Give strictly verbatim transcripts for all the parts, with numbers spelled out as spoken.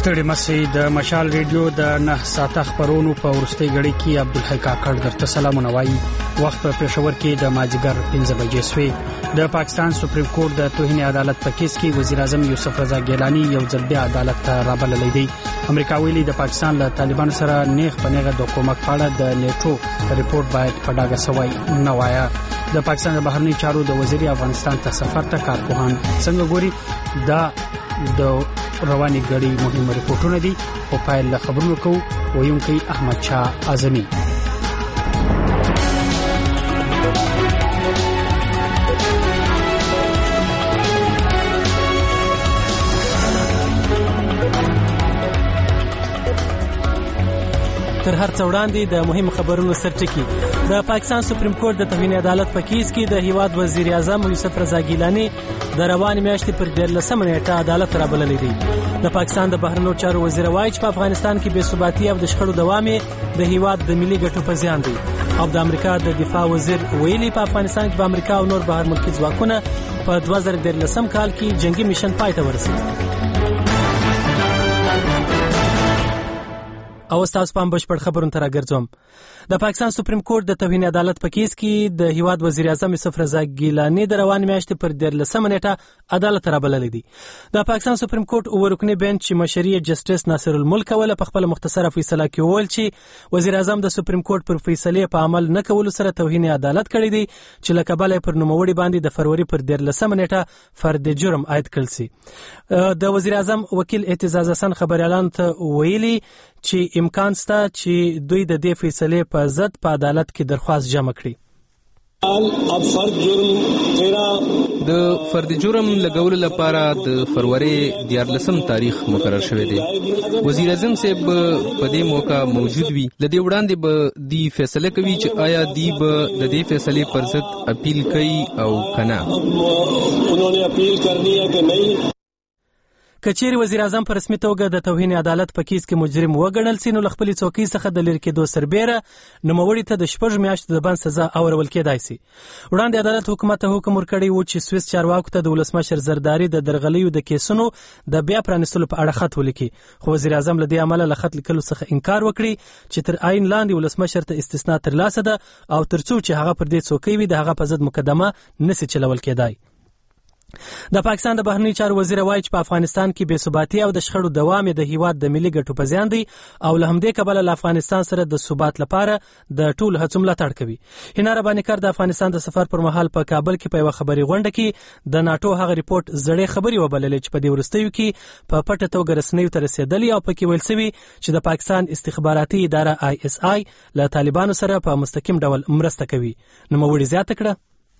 ستړي مسي د مشال ریډیو د نه ساعته خبرونو په ورستي غړي کې عبدالحی کاکړ درته سلامونه وایي. وخت په پېښور کې د ماجګر پنځه بجې سوي. د پاکستان سپریم کورټ د توهین عدالت په کیس کې وزیر اعظم یوسف رضا ګیلانی یو ځل بیا عدالت ته رابللی دی. امریکا ویلي د پاکستان له طالبانو سره نیغ په نیغه د کومک په اړه د نیټو ریپورت باید په ډاګه سوی نه وایي. د پاکستان د بهرنی چارو د وزیر افغانستان ته سفر ته کارپوهان څنګه ګوري دا د رواني غړي مهم ریپورتونه دي او پایل له خبرونو کو ویونکي احمد شاه اعظمي. تر هر څه وړاندې د مهم خبرونو سرټکی. د پاکستان سپریم کورټ د توهین عدالت په کیس کې د هیواد وزیر اعظم یوسف رضا ګیلانی د روان میاشتې پر دیارلسمه نیټه عدالت رابللی دی. د پاکستان د بهرنیو چارو وزیر وایي چې په افغانستان کې بې ثباتي او د شخړو دوام د هیواد د ملي ګټو په زیان دی. او د امریکا د دفاع وزیر ویلي په افغانستان کې د امریکا او نور بهر ملکي ځواکونه په دوه زره دیارلسم کال کې جنگي میشن پای ته ورسېد. او تاسو په بشپړ خبرونه تر راګرځوم. د پاکستان سپریم کورټ د توهین عدالت په کیس کې د هیواد وزیر اعظم یوسف رضا ګیلانی د روان میاشتې پر دیارلسمه نیټه عدالت رابللی دی. د پاکستان سپریم کورټ اووه رکنی بنچ چې مشري جسټس ناصر الملک ولا په خپل مختصره فیصله کې وویل چې وزیر اعظم د سپریم کورټ پر فیصله په عمل نه کولو سره توهین عدالت کړی دی چې له کبله پر نوموړي باندې د فروری پر دیارلسمه نیټه فرد جرم عاید کړل سي. د وزیر اعظم وکیل اعتزاز حسن خبريالان ته ویلي چې امکان سته چې دوی د دې فیصله په ضد په عدالت کې درخواست جمع کړي. د فرد جرم لګولو لپاره د فروری دیارلسم تاریخ مقرر شوی دی. وزیر اعظم صاحب په دې موقع موجود وي. لدې وړاندې به دی فیصله کوي چې آیا دی به د دې فیصلې پر ضد اپیل کوي او کنه. انہوں اپیل کرنی ہے کہ نہیں. کچېری وزیر اعظم په رسمي توګه د توهین عدالت په کیس کې مجرم وګڼل سي نو خپل څوکۍ څخه د لری کېدو سربېره نوموړي ته د شپږ میاشتو د بند سزا اورول کېدای سي. وړاندې عدالت حکومت ته حکم ورکړی و چې سویس چارواکو ته د ولسمشر زرداری د درغلیو د کیسونو د بیا پرانیستلو په اړه خط ولیکي. خو وزیر اعظم له دې عمله له خط لیکلو څخه انکار وکړي چې تر عین لاندې ولسمشر ته استثناء ترلاسه ده او ترڅو چې هغه پر دې څوکۍ وي د هغه په ضد مقدمه نشي چلول کېدای. د پاکستان د بهرنی چارو وزیر وایي چې په افغانستان کې بې ثباتي او د شخړو دوام د هیواد د ملي ګټو په زیان دی او له همدې کبله له افغانستان سره د ثبات لپاره د ټولو هڅو ملاتړ کوي. هینا رباني کار د افغانستان د سفر پر مهال په کابل کې په یو خبري غونډه کې د ناتو هغه ریپورت زړې خبري وبللې چې په دې ورستیو کې په پټه توګه رسنیو ته رسیدلی او پکې ویل شوی چې د پاکستان استخباراتي اداره آی اس آی له طالبانو سره په مستقیم ډول مرسته کوي. نو موږ زیاته کړه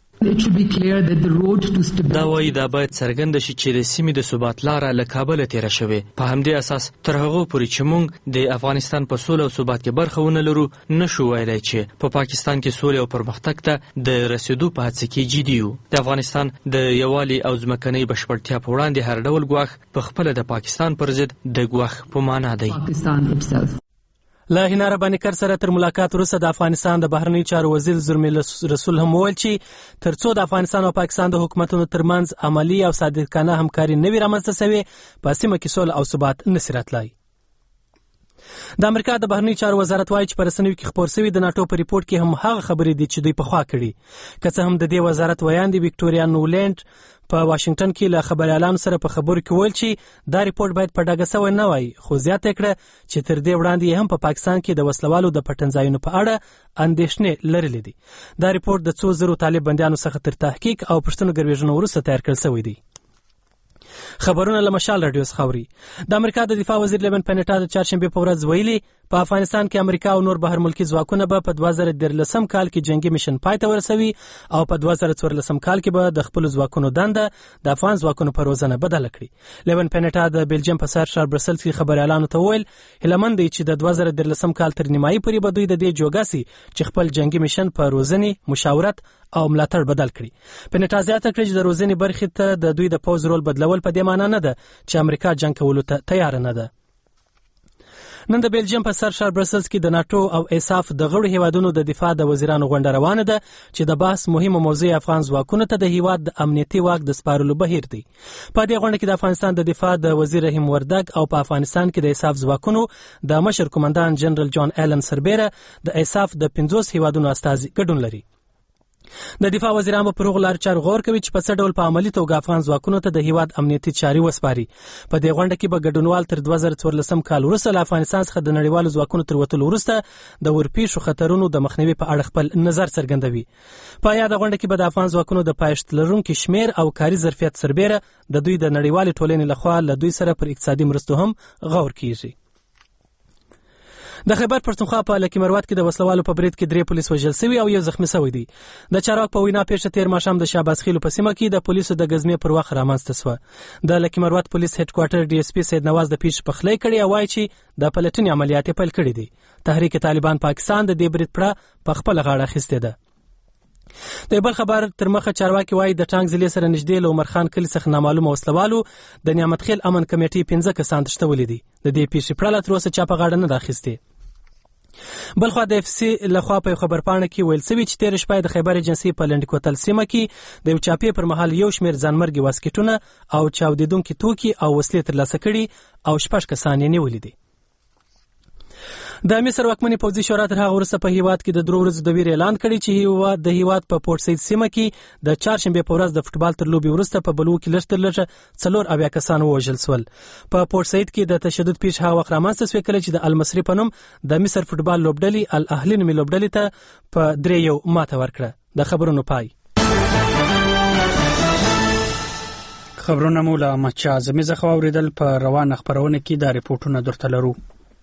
دا وایي دا باید څرګنده شي چې د سیمې د ثبات لاره له کابله تیره شوې. په همدې اساس تر هغو پورې چې موږ د افغانستان په سوله او ثبات کې برخه ونه لرو نشو ویلی چې په پاکستان کې سوله او پرمختګ ته د رسیدو په هڅه کې جدي یو. د افغانستان د یووالي او ځمکنۍ بشپړتیا په وړاندې هر ډول ګواښ په خپله د پاکستان پر ضد د ګواښ په معنا دی. له هینا رباني کار سره تر ملاقات وروسته د افغانستان د بهرنی چارو وزیر زلمی رسول هم وویل چې ترڅو د افغانستان او پاکستان د حکومتونو ترمنځ عملی او صادقانه همکاري نه وي رامنځته شوې په سیمه کې سوله او ثبات نشي راتلی. د امریکا د بهرنی چارو وزارت وایي چې په رسنیو کې خبر شوی د ناتو په ریپورت کې هم هغه خبرې دي چې دوی په خوا کړي. که څه هم د دې وزارت ویاندې وکټوریا نولند په واشنگټن کې له خبريالانو سره په خبرو کې ویل چې دا ریپورت باید په ډاګه سوی نه وای، خو زیاته کړه چې تر دې وړاندې هم په پاکستان کې د وسلوالو د پټنځایونو په اړه اندېښنې لرلې دي. دا ریپورت د څو زرو طالب بندیانو څخه تر تحقیق او پښتنو ګرویژنو وروسته تیار کړل شوی دی. خبرونه له مشال رادیو خوري. د امریکا د دفاع وزیر لیون پینټا د چهارشنبه په ورځ ویلي په افغانستان کې امریکا او نور بهر ملکی ځواکونه به په دوه زره دیارلسم کال کې جنگي میشن پای ته ورسوي او په دوه زره څوارلسم کال کې به د خپل ځواکونو دنده د افغان ځواکونو په روزنه بدل کړي. لیون پینټا د بلجیم په سر شهر برسل کې خبريالانو ته ویل هلمند دی چې د دوه زره دیارلسم کال تر نیمایي پورې به دوی د دې جوګاسي چې خپل جنگي میشن په روزنی مشاورت او ملاتړ بدل کړي. پینټا زیاته کړي چې د روزنی برخې ته د دوی د پوز رول بدلول په دې معنی نه ده چې امریکا جنگ کولو ته تیار نه ده. نن د بیلجیم په سر ښار برسلز کې د ناتو او ایساف د غړو هیوادونو د دفاع د وزیرانو غونډه روانه ده چې د بحث مهمه موضوع افغان ځواکونو ته د هیواد د امنیتي واک د سپارلو بهیر دی. په دې غونډه کې د افغانستان د دفاع د وزیر رحیم وردګ او په افغانستان کې د ایساف ځواکونو د مشر قومندان جنرال جان ایلن سربیره د ایساف د پنځوس هیوادونو استازي ګډون لري. د دفاع وزیران په پروغ لار چار غور کوي چې په څه ډول په عملي توګه افغان ځواکونو ته د هیواد امنیتي چاري وسپاري. په دې غونډه کې به ګډونوال تر دوه زره څوارلسم کال وروسته له افغانستان څخه د نړیوالو ځواکونو تر وتلو وروسته د ورپېښو خطرونو د مخنیوي په اړه خپل نظر څرګندوي. په یاده غونډه کې به د افغان ځواکونو د پایښت لرونکي شمیر او کاري ظرفیت سربیره د دوی د نړیوالې ټولنې لخوا له دوی سره پر اقتصادي مرستو هم غور کیږي. د خیبر پښتونخوا په لکي مروت کې د وسلوالو په برید کې درې پولیس وژل شوي او یو زخمی شوی دی. د چارواک په وینا پیښه تیر ماښام د شاباس خیلو په سیمه کې د پولیسو د غزمې پر وخت رامنځته شوه. د لکي مروت پولیس هډ کوارټر ډي اس پي سید نواز د پیښې پخلی کړي او وایي چې د پلټنې عملیات پیل کړي دي. تحریک طالبان پاکستان د دې برید پړه په خپل غاړه اخیستې ده. د بل خبر تر مخه چارواکي وایي د ټانک ضلع سره نږدې له عمر خان کلي څخه نامعلومه وسلوالو د نعمت خیل امن کمیټې پنځه کسان تښتولي دي. د دې پیښې پړه تر اوسه چا په غاړه نه ده اخیستې. بلخوا د اف سی لخوا په خبرپاڼه کې ویل شوی چې تیر شپه د خیبر ایجنسی په لنډ کوتل سیمه کې د یو چاپی پر مهال یو شمیر ځانمرګي واسکټونه او چاودیدونکي توکي او وسلې ترلاسه کړي او شپږ کسان یې نیولي دي. د مصر واکمنې پوځي شورا تر هغه وروسته په هیواد کې د درو ورځو د ویر اعلان کړی چې هیواد د هیواد په پورت سید سیمه کې د چهارشنبه په ورځ د فوټبال تر لوبي وروسته په بلو کې لږ تر لږه څلور اویا کسان ووژل شول. په پورت سید کې د تشدد پیښه هغه وخت رامنځته شوه کله چې د المصري په نوم د مصر فوټبال لوبډلې الاهلي نومي لوبډلې ته په درې یو ماته ورکړه. د خبرونو پای. خبرونه مو له مچا زمیزه خو اوریدل. په روانه خبرونه کې دا ریپورتونه درته لرو.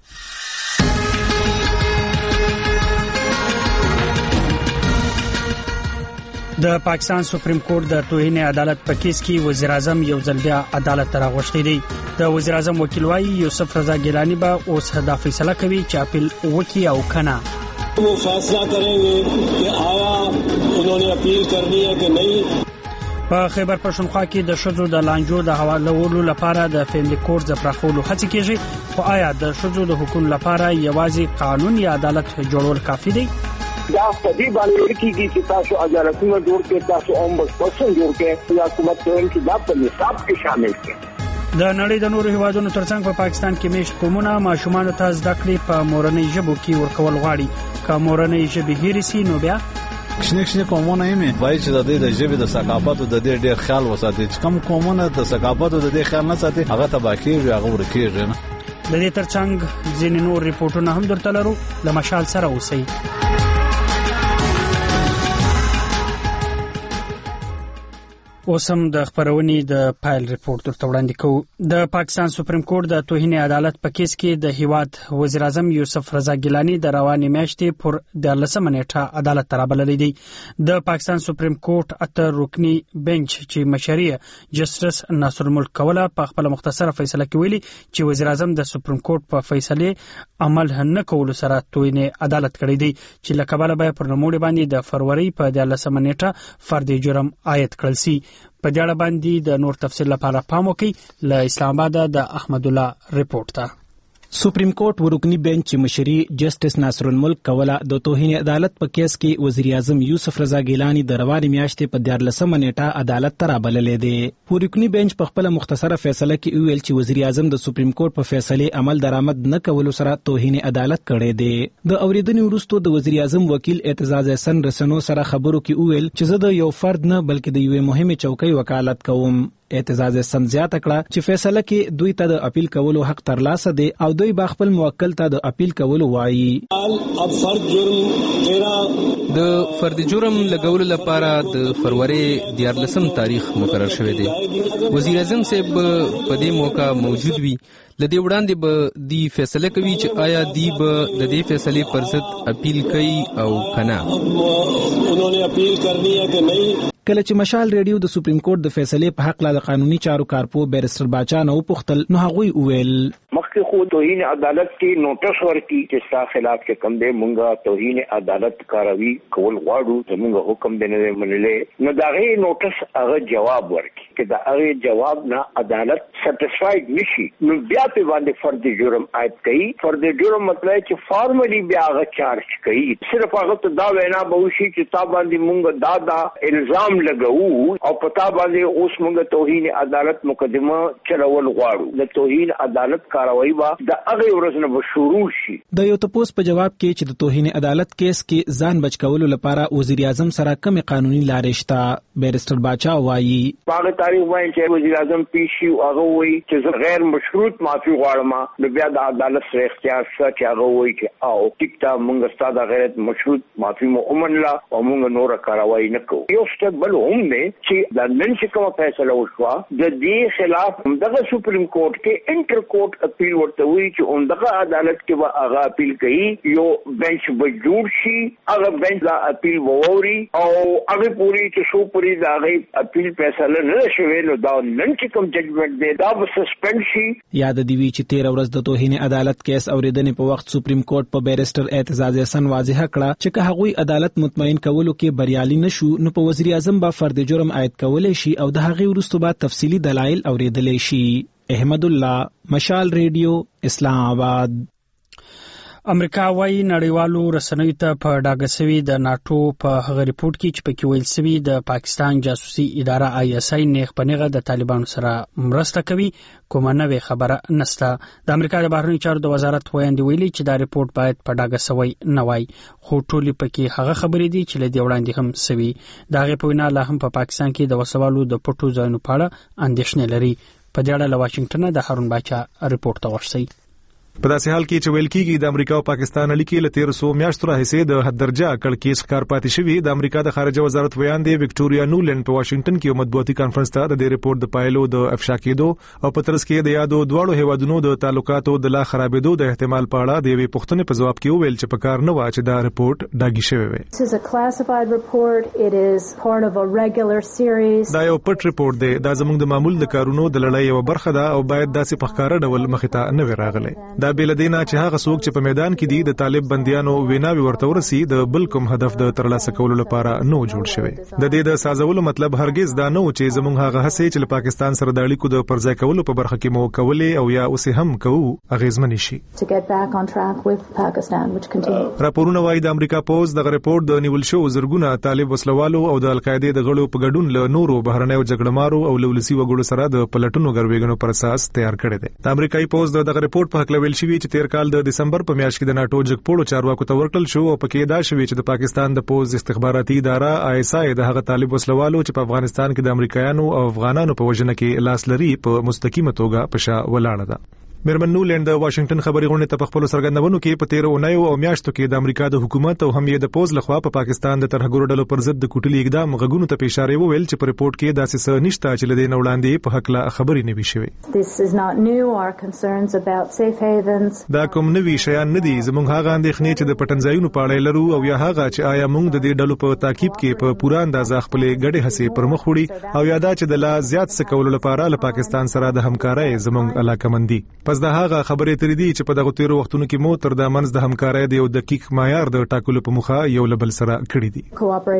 د پاکستان سپریم کورټ د توهین عدالت په کیس کې وزیر اعظم یو ځل بیا عدالت ته راغوښتی دی. د وزیر اعظم وکیل وايي یوسف رضا ګیلانی به اوس دا فیصله کوي چې اپیل وکړي او کنه. وہ فیصلہ کریں گے کہ آیا انہوں نے اپیل کرنی ہے کہ نہیں. په خیبر پښتونخوا کې د شذو د لانجو د حوالولو لپاره د فیملی کورټ د پراخولو هڅې کیږي. خو آیا د شذو د حقوقو لپاره یوازې قانون یا عدالت جوړول کافي دی؟ دا پدې باندې کېږي چې تاسو عدالتونه جوړ کړئ، تاسو اومبډسمن جوړ کړئ یا حکومت چې دا په نصاب کې شامل کړي. د نړۍ د نورو هیوادونو ترڅنګ په پاکستان کې میشت قومونه ماشومان ته زده کړې په مورنۍ ژبو کې ورکول غواړي. که مورنۍ ژبې هېرې سي نو بیا کشنه کشنه قومونه یې وایي چې د دې د ژبې د ثقافت او د دې ډېر خیال وساتي. چې کوم قومونه د ثقافت او د دې خیال نه ساتي هغه تباه کېږي، هغه ورکېږي نه. د دې ترڅنګ ځینې نور ریپورتونه هم درته لرو. له مشال سره اوسئ. اوسم د خبرونې د فایل ریپورت ورته وړاندې کوو. د پاکستان سپریم کورټ د توهین عدالت په کیس کې د هیواد وزیر اعظم یوسف رضا ګیلانی د روانې میاشتې پر دیارلسمه نیټه عدالت ته رابللی دی. د پاکستان سپریم کورټ اته رکنی بنچ چې مشري جسټس ناصر الملک کوله په خپل مختصره فیصله کې ویلي چې وزیر اعظم د سپریم کورټ په فیصله عمل نه کولو سره توهین عدالت کړی دی چې لکباله به پر نوموړي باندې د فروری په دیارلسمه نیټه فرد جرم عاید کړل سي. په دې اړه باندې د نور تفصیل لپاره پام وکړئ. له اسلام آباد د احمد الله رپورت ته. سپریم کورټ ورکنی بنچ چې مشري جسټس ناصر الملک کوله د توهین عدالت په کیس کې وزیر اعظم یوسف رضا ګیلانی د روانې میاشتې په دیارلسمه نیټه عدالت ته رابللې دی. ورکنی بنچ په خپل مختصره فیصله کې ویل چې وزیر اعظم د سپریم کورټ په فیصله عمل درآمد نه کولو سره توهین عدالت کړی دی. د اوریدنې وروسته د وزیر اعظم وکیل اعتزاز احسن رسنو سره خبرو کې ویل چې زه د یو فرد نه بلکې د یوې مهمه چوکۍ وکالت کوم. اعتزاز احسن زیاته کړه چې فیصله کې دوی ته د اپیل کولو حق ترلاسه دی او دوی به خپل موکل ته د اپیل کولو وایي. د فرد جرم لګولو لپاره د فروری دیارلسم تاریخ مقرر شوی دی. وزیر اعظم صاحب په دې موقع موجود وي. لدې وړاندې به دی فیصله کوي چې آیا دی به د دې فیصلې پر ضد اپیل کوي او کنه. کله چې مشال ریډیو د سپریم کورټ د فیصلې په حق لا د قانوني چارو کارپو بیرستر باچا نو پختل نو هغوی ویل مخکې خو توهین عدالت کې نوټس ورکړي چې ستا خلاف کې کم دی مونږه توهین عدالت کاروي کول غواړو زموږ حکم دی نه منلې نو دا غي نوټس هغه جواب ورکړي کې د هغه جواب نه عدالت سټیسفاید نشي نو بیا په باندې فرد جرم عائد کوي. فرد جرم مطلب چې فارملی بیا هغه چارج کوي. صرف هغه ته دا وینا به وشي چې تا باندې مونږ دا دا الزام لګو او پتا باندې اوس مونږ توهین عدالت مقدمه چلول غواړو. د توهین عدالت کاروایی با د هغه ورځ نه شروع شي. د یو تپوس په جواب کې چې د توهین عدالت کیس کې ځان بچ کولو لپاره وزیر اعظم سره کوم قانوني لارې شته، بیرسټر باچا وایي هغه تاریخ وایي چې وزیر اعظم پیشي هغه وایي چې غیر مشروط معافي غواړم نو بیا د عدالت سره اختیار شته چې هغه وایي چې او ټیکټا مونږ ستاسو غیر مشروط معافي مو ومنله او مونږ نور کاروایی نه کوو. یو څه بل هم نه چې د نن چې کوم فیصله وشوه د دې خلاف دغه سپریم کورټ کې انټر کورټ اپیل ورته وایي چې دغه عدالت کې به هغه اپیل کوي. یو بنچ به جوړ شي، هغه بنچ دا اپیل ووري او هغه پوری چې شو پوری دا هغه اپیل فیصله نه شوي نو دا نن چې کوم ججمنټ دی دا به سسپند شي. یاد دی وی چې تیر ورځ د توهین عدالت کیس اوریدنې په وخت سپریم کورټ په بیرسټر اعتزاز احسان واضح کړه چې که هغوی عدالت مطمئن کولو کې بریالي نشو نو په وزیر اعظم با فرد جرم عائد کولای شي او د هغې وروسته بعد تفصیلی دلایل اوریدلی شي. احمد الله، مشال ریډیو، اسلام آباد. امریکا وايي نړیوالو رسنیو ته په ډاګه سوي د ناتو په هغه ریپورت کې چې پکې ویل سوي د پاکستان جاسوسي اداره آی اس آی نیغ پنیغه د طالبانو سره مرسته کوي کومه نوې خبره نسته. د امریکا د بهرنیو چارو د وزارت ویاندې ویلي چې دا ریپورت باید په ډاګه سوی نه وای خو ټولې پکې هغه خبرې دي چې لدی وړاندې هم سوي. دا غي په وینا لا هم په پاکستان کې د وسوالو د پټو ځایونو په اړه اندېښنې لري. په دې اړه له واشنگټن د هارون باچا ریپورت تغوښتي. په داسې حال کې چې ویل کېږي د امریکا او پاکستان اړیکې له تیر څو میاشتو راهیسې د حد درجه کړکېچ ښکار پاتې شوي. د امریکا د خارجه وزارت ویاندې وکټوریا نولند په واشنگټن کې یو مطبوعاتي کانفرنس ته د دې ریپورت د پایلو د افشا کېدو او په ترڅ کې د یادو دواړو هیوادونو د تعلقاتو د لا خرابېدو د احتمال په اړه د یوې پوښتنې په ځواب کې وویل چې په کار نه و چې دا ریپورت ډاګي شوی وي. دا یو پټ ریپورت دی. دا زموږ د معمول د کارونو د لړۍ یو برخه ده او باید داسې په ښکاره ډول مخې ته نه وي راغلی. دا بل دینه چې هغه څوک چې په میدان کې دي د طالب بنديانو ویناوي ورته ورسي د بل کوم هدف د ترلاسه کولو لپاره نو جوړ شوی. د دې د سازولو مطلب هرگز دا نه و چې زموږ هغه هڅې چې پاکستان سره د اړیکو د پرځای کولو په برخه کې مو کولې او یا اوسې هم کوو اغیزمن شي. راپورونه وايي د امریکا پوز د ریپورت د نیول شو زرګونه طالب وسلوالو او د القاعده د غړو په ګډون له نورو بهرنیو جګړمارو او لولسي وګړو سره د پلټونو غرویګنو پر اساس تیار کړی دی. د امریکایي پوز د ریپورت په حق لویل شوی چې تیر کال د دسمبر په میاشت کې د ناتو جګپوړو چارواکو ته ورکړل شو او پکې دا شوی چې د پاکستان د پوز استخباراتي اداره آی اس آی د هغه طالب وسلوالو چې په افغانستان کې د امریکایانو او افغانانو په وژنه کې لاس لري په مستقیمه توګه په شا ولاړه ده. میرمن نولند د واشنگټن خبري غونډې ته په خپل سرګندونو کې په تیر اونیو او میاشتو کې د امریکا د حکومت او هم یې د پوز لخوا په پاکستان د ترهګرو ډلو پر ضد د کوټلي اقدام غږونو ته اشاره وویل چې په ریپورت کې داسې څه نشته چې لدې نه وړاندې په حق لا خبرې نه وي شوې. دا کوم نوي شیان نه دي. زموږ هغه اندېښنې چې د پټنځایونو په اړه لرو او یا هغه چې آیا موږ د دې ډلو په تعقیب کې په پوره اندازه خپل ګډې هڅې پر مخ وړي او یا دا چې د لا زیات څه کولو لپاره له پاکستان سره د همکارۍ زموږ علاقمندي. پس دا هغه خبرې تر دې چې په دغه تیر وختونو کې مو تر د منځ د همکارۍ د یو دقیق معیار د ټاکلو په مخه یو لبل سره کړی دي.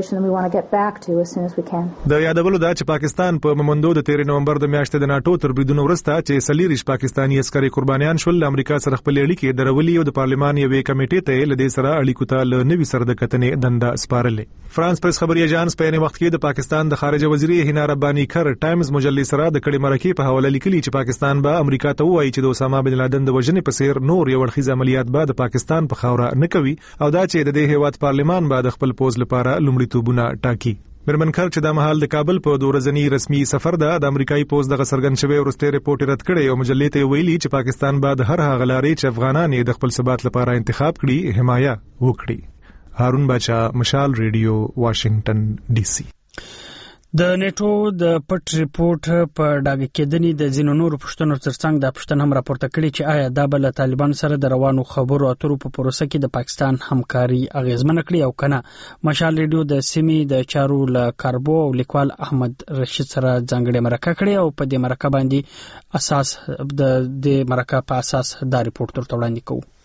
د یادولو دا چې پاکستان په ممندو د تیر نومبر د میاشتې د ناتو تر بریدونو وروسته چې سلیریش پاکستانی عسکري قربانیان شول امریکا سره خپل اړیکې درولي او د پارلمان یوې کمیټې ته لدې سره اړیکو ته ل نوي سره د کتنې دنده سپارلې. فرانس پریس خبري اژانس په یوه وخت کې د پاکستان د خارجه وزیر هینا ربانی کر ټایمز مجلې سره د کړي مرکې په حواله لیکلي چې پاکستان به امریکا ته وایي چې د اسامه بن لادن د وژنې په سیر نور یو ورخیز عملیات به د پاکستان په خاوره نه کوي او دا چې د دې هیواد پارلمان به د خپل پوز لپاره لومړیتوبونه ټاکي. میرمن کر چې د مهال د کابل په دوه ورځنی رسمي سفر ده د امریکایي پوز د څرګند شوی ورسته ریپورت رد کړي او مجلې ته ویلي چې پاکستان به د هر هغه لارې چې افغانان یې د خپل ثبات لپاره انتخاب کړي حمایه وکړي. هارون باچا، مشال ریډیو، واشنگټن ډي سي. د نیټو د پټ ریپورت په ډاګه کېدنې د ځینو نورو پښتنو ترڅنګ د پښتن هم راپورته کړي چې آیا دا بل طالبان سره د روانو خبرو اترو په پروسه کې د پاکستان همکاري اغیزمن کړي او کنه. مشال ریډیو د سیمې د چارو ل کاربو او لیکوال احمد رشید سره ځانګړي مرکه کړي او په دې مرکه باندې اساس د د مرکه په اساس دا ریپورت تر وړاندې کوو.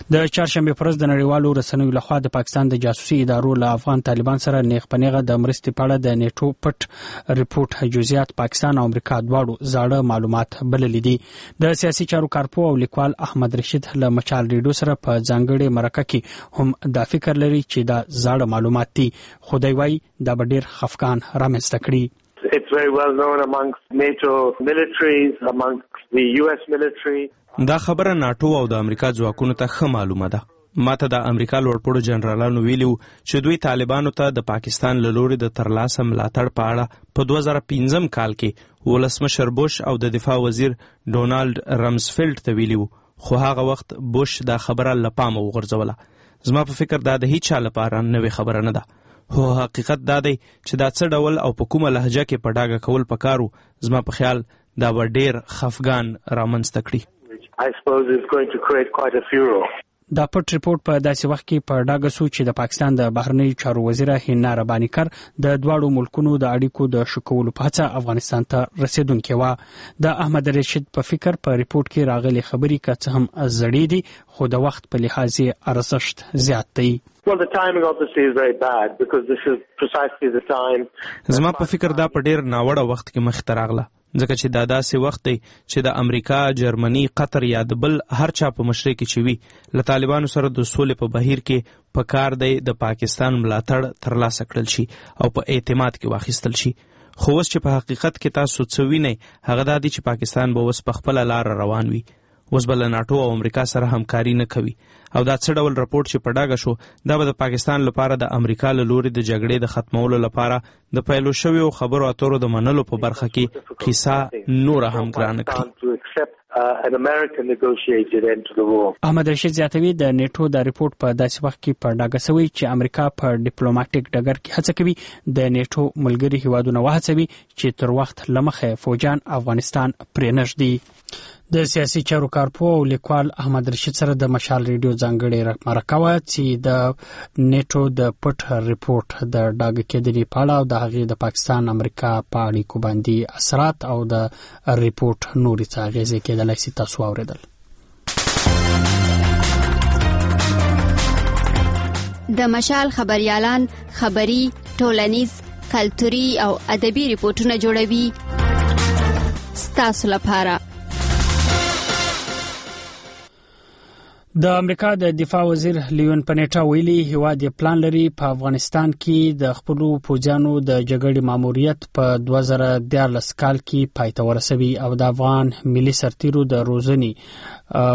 د چهارشنبه پر ورځ د نړیوالو رسنیو لخوا د پاکستان د جاسوسي ادارو له افغان طالبان سره نیغ په نیغه د مرستې په اړه د نیټو پټ ریپورت جزئیات پاکستان او امریکا دواړو زاړه معلومات بللي دي. د سیاسي چارو کارپو او لیکوال احمد رشید له مچال ریډیو سره په ځانګړي مرکه کې هم دا فکر لري چې دا زاړه معلومات دي، خو دوی وايي دا به ډېر خفګان رامنځته کړي. It's very well known amongst NATO militaries, amongst the U S military. دا خبره ناتو او د امریکا ځواکونو ته ښه معلومه ده. ماته د امریکا لوړپوړو جنرالانو ویلي چې دوی طالبانو ته د پاکستان له لوري د ترلاسه ملاتړ په اړه په دوه زره پنځم کال کې ولسمشر بوش او د دفاع وزیر ډونالد رمزفیلډ ته ویلي وو، خو هغه وخت بوش دا خبره له پامه وغورځوله. زما په فکر دا د هیڅ چا لپاره نوې خبره نه ده، خو حقیقت دا دی چې دا څه ډول او په کومه لهجه کې په ډاګه کول پکارو. زما په خیال دا به ډېر خفګان رامنځته کړي. I suppose it's going to create quite a furor. دا پټ ریپورت په داسې وخت کې په ډاګه سو چې د پاکستان د بهرنیو چارو وزیره هینا رباني کر د دواړو ملکونو د اړیکو د ښه کولو په هڅه افغانستان ته رسیدونکې وه. د احمد رشید په فکر په ریپورت کې راغلي خبرې که څه هم زړې دي، خو د وخت په لحاظ یې ارزښت زیات دی. Well, the timing obviously is very bad because this is precisely the time. زما په فکر دا په ډېر ناوړه وخت کې مخ ته راغله، ځکه چې دا داسې وخت دی چې د امریکا، جرمني، قطر یا د بل هر چا په مشرۍ کې چې وي له طالبانو سره د سولې په بهیر کې په کار دی د پاکستان ملاتړ ترلاسه کړل شي او په اعتماد کې واخیستل شي. خو اوس چې په حقیقت کې تاسو څه وینئ هغه دا دی چې پاکستان به اوس په خپله لاره روان وي، اوس به له ناټو او امریکا سره همکاري نه کوي. او دا څه ډول راپورټ چې په ډاګه شو دا به د پاکستان لپاره د امریکا له لوري د جګړې د ختمولو لپاره د پیلو شویو خبرو اترو د منلو په برخه کې قصه نوره هم ګرانه کړي. احمد رشید زیاتوي د نیټو د ریپورت په داسې وخت کې په ډاګه سوی چې امریکا په ډیپلوماټیک ډګر کې هڅه کوي د نیټو ملګري هیوادونه وهڅوي چې تر وخت لمخه فوجان افغانستان پرې نږدي. د سیاسي چارو کارپو او لیکوال احمد رشید سره د مشال ریډیو ځانګړي مرکه وه چې د نیټو د پټ ریپورت د ډاګه کېدنې په اړه او د هغې د پاکستان امریکا په اړیکو باندې اثرات او د ریپورت نورې څه اغېزې کېدلی سي تاسو واورېدل. د مشال خبريالان خبري، ټولنیز، کلتوري او ادبي ریپورتونه جوړوي ستاسو لپاره. د امریکا د دفاع وزیر لیون پنیټا ویلي هیواد یې پلان لري په افغانستان کې د خپلو پوځیانو د جګړې ماموریت په دوه زره دیارلس کال کې پای ته ورسوي او د افغان ملي سرتیرو د روزنې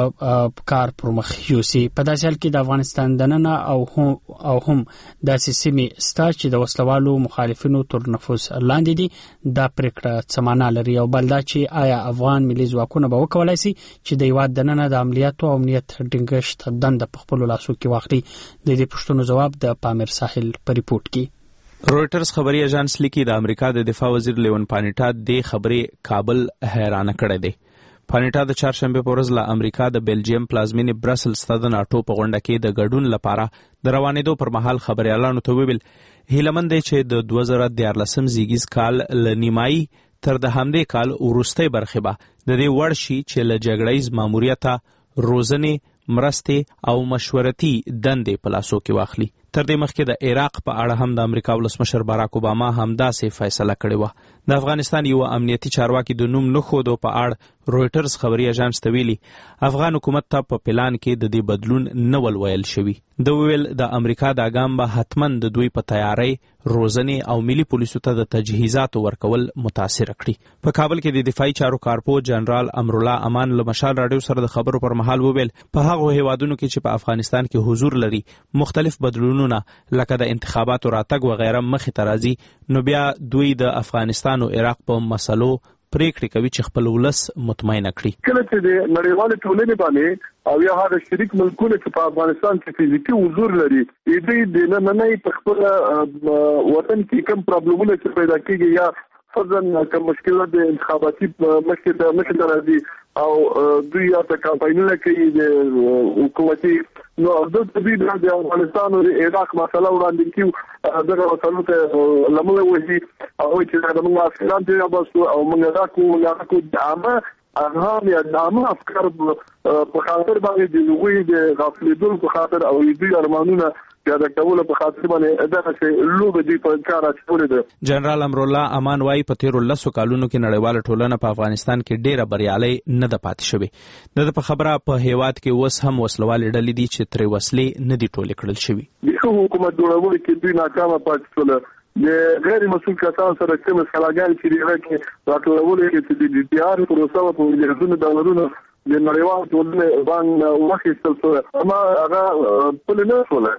کار پر مخ یوسي. په داسې حال کې د افغانستان دننه او هم او هم داسې سیمې ستا چې د وسلوالو مخالفینو تر نفوذ لاندې دي. دا پرېکړه څه معنا لري او بل دا چې آیا افغان ملي ځواکونه به وکولای شي چې د هیواد دننه د عملیاتو او امنیت ټینګښت دنده په خپلو لاسو کې واخلي؟ د دې پوښتنو ځواب د پامیر ساحل په ریپورت کې. رویټرز خبري اژانس لیکي د امریکا د دفاع وزیر لیون پانیټا د خبرې کابل حیرانه کړی دی. پانیټا د چهارشنبه په ورځ له امریکا د بیلجیم پلازمینې برسلز ته د ناټو په غونډه کې د ګډون لپاره د روانېدو پر مهال خبريالانو ته وویل هیلمن دی چې د دوه زره دیارلسم زیږیز کال له نیمایي تر د همدې کال وروستۍ برخې به د دې وړ شي چې له جګړیز ماموریته روزنې، مرستې او مشورتي دندې په لاسو کې واخلي. تر دې مخکې د عراق په اړه هم د امریکا ولسمشر باراک اوباما همداسې فیصله کړې وه. د افغانستان یو امنیتي چارواکي د نوم نه ښودو په اړه رویټرز خبري اژانس ته ویلي افغان حکومت ته په پلان کې د دې بدلون نه ول ویل شوي. د ویل د امریکا د ګام به حتما د دوی په تیاری، روزنې او ملي پولیسو ته د تجهیزاتو ورکول متاثر کړي. په کابل کې د دفاعي چارو کارپو جنرال امرالله امان له مشال راډیو سره د خبرو پر مهال وویل په هغو هیوادونو کې چې په افغانستان کې حضور لري مختلف بدلونونه لکه د انتخاباتو راتګ وغیره مخې ته راځي، نو بیا دوی د افغانستان او عراق په مسلو پریکړې کوي چې خپل ولس مطمئنه کړي. کله چې د نړیوالې ټولنې باندې او یا هغه شریک ملکونه چې په افغانستان کې فزیکي حضور لري دوی د نننۍ په خپل وطن کې کوم پرابلمونه چې پیدا کیږي یا فرضاً کوم مشکلات د انتخاباتي مخکې ته مخکې ته راځي او دوی یا په کمپاینونه کوي د حکومتي نو د دوی د افغانستان او عراق مسله وړاندې کیو دغه مسلو ته لمنه وځي او چې دا موږ افغانان ته بس او موږ دا کوو دا کوو عامه هغه یا نامه افکار په خاطر باندې د لوی د غفلتونو په خاطر او د ارمانونو د کولو په خاطر باندې دغه چې لوب دی په کار اچولې ده. جنرال امرالله امان وايي په تیرو لسو کالونو کې نړیواله ټولنه په افغانستان کې ډیره بریالۍ نه ده پاتې شوې. د په خبره په هیواد کې اوس هم وسلوالې ډلې دي چې ترې وسلې نه دي ټولې کړل شوي. د حکومت جوړولو کې دوی ناکامه پاتې شول. د غیر مسؤل کسان سره کوم سلاګان چې دی راکې راټولول کې د ډي آر پروسه په وجهزونو دولتونو د نړیوال ټولنې باندې واخیستل شو. اما هغه په نه شول.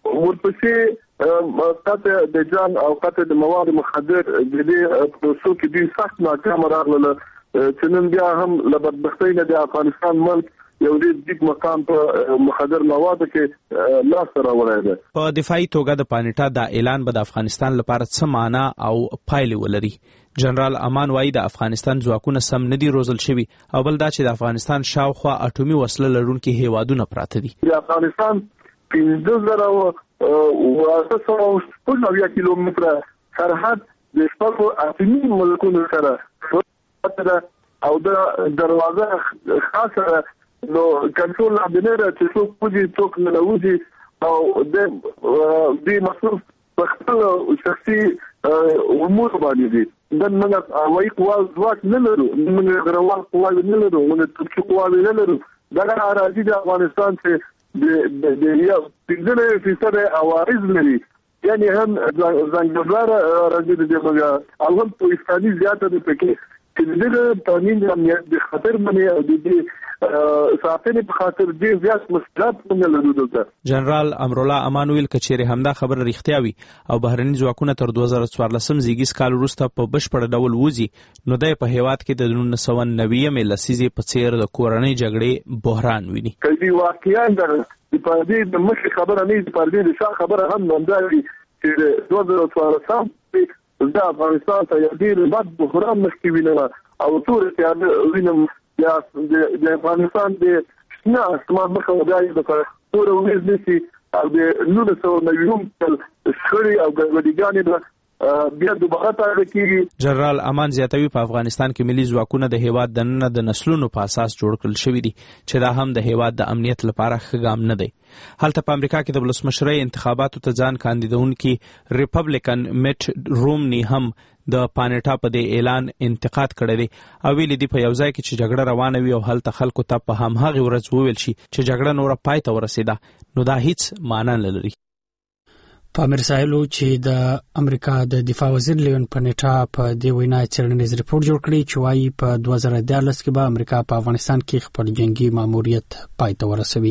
ورپسې قطع د جان او قطع د مواد مخدر د دې پروسو کې دوی سخت ناکام راغله چې نن بیا هم له بدبختۍ نه د افغانستان ملک یو ډېر ډیګ مقام په مخدر موادو کې لاس راوړی دی. په دفاعي توګه د پانیټا دا اعلان به د افغانستان لپاره څه معنا او پایلې ولري؟ جنرال امان وايي د افغانستان ځواکونه سم نه دي روزل شوي او بل دا چې د افغانستان شاوخوا اټومي وسله لرونکي هیوادونه پراته دي. د افغانستان پنځه زره او اته سوه شپږ اویا کیلومتره سرحد د شپږو اټومي ملکونو سره او د دروازه خاصه نو کنټرول لاندې نه چې څوک پوجي څوک نه لوځي او د دې مسؤل په خپل شخصي امور باندې دي. د موږ هوایي قوا ځواک نه لرو، موږ غروال قوا نه لرو، موږ ترکي قوا نه لرو. دا راځي د افغانستان چې د د یو پنځه فیصد عوارض لري، یعنی هم زنګبار راځي د موږ اول په اسلامي زیاته د پکې چې د تامین امنیت د خطر باندې او د دې ساتنې په خاطر ډېر زیات مشکلات نه لرو دلته. جنرال امرالله امان ویل کچېرې همدا خبره رښتیا وي او بهرني ځواکونه تر دوه زره څوارلسم زیږیز کال وروسته په بشپړ ډول وځي نو د په هیواد کې د نولس سوه نوي لسیزې په څیر د کورنۍ جګړې بحران ویني. کله واقعیا د پردې د مخ خبره نه د پردې د شا خبره هم همداري چې دوه زره څوارلسم د افغانستان ته یو ډېر بد بحران مخکې وینم او ټول چې وینم د افغانستان د شنه اسمان مخه ودایي د ټول ورځ نشي او د نولس سوه نوي کال شخړې او ګډوډیګانې بیا دوباره تازه کیږي. جنرال امان زیاتوي په افغانستان کې ملي ځواکونه د هیواد د نن د نسلونو په اساس جوړ کړل شوي دي چې دا هم د هیواد د امنیت لپاره ښه ګام نه دی. هلته په امریکا کې د ولسمشرۍ انتخاباتو ته ځان کاندیدونکي ریپبلیکن میټ رومني هم د پانیټا په دې اعلان انتقاد کړی دی او ویلي دي په یو ځای کې چې جګړه روانه وي او هلته خلکو ته په هماغه ورځ وویل شي چې جګړه نوره پای ته ورسېده نو دا هیڅ معنا نه لري. په مرسایلو چې د امریکا د دفاع وزیر لیون پانیټا په دې وینا څېړنیز ریپورت جوړ کړی چې وايي په دوه زره دیارلس کې به امریکا په افغانستان کې خپل جنگي ماموریت پای ته ورسوي.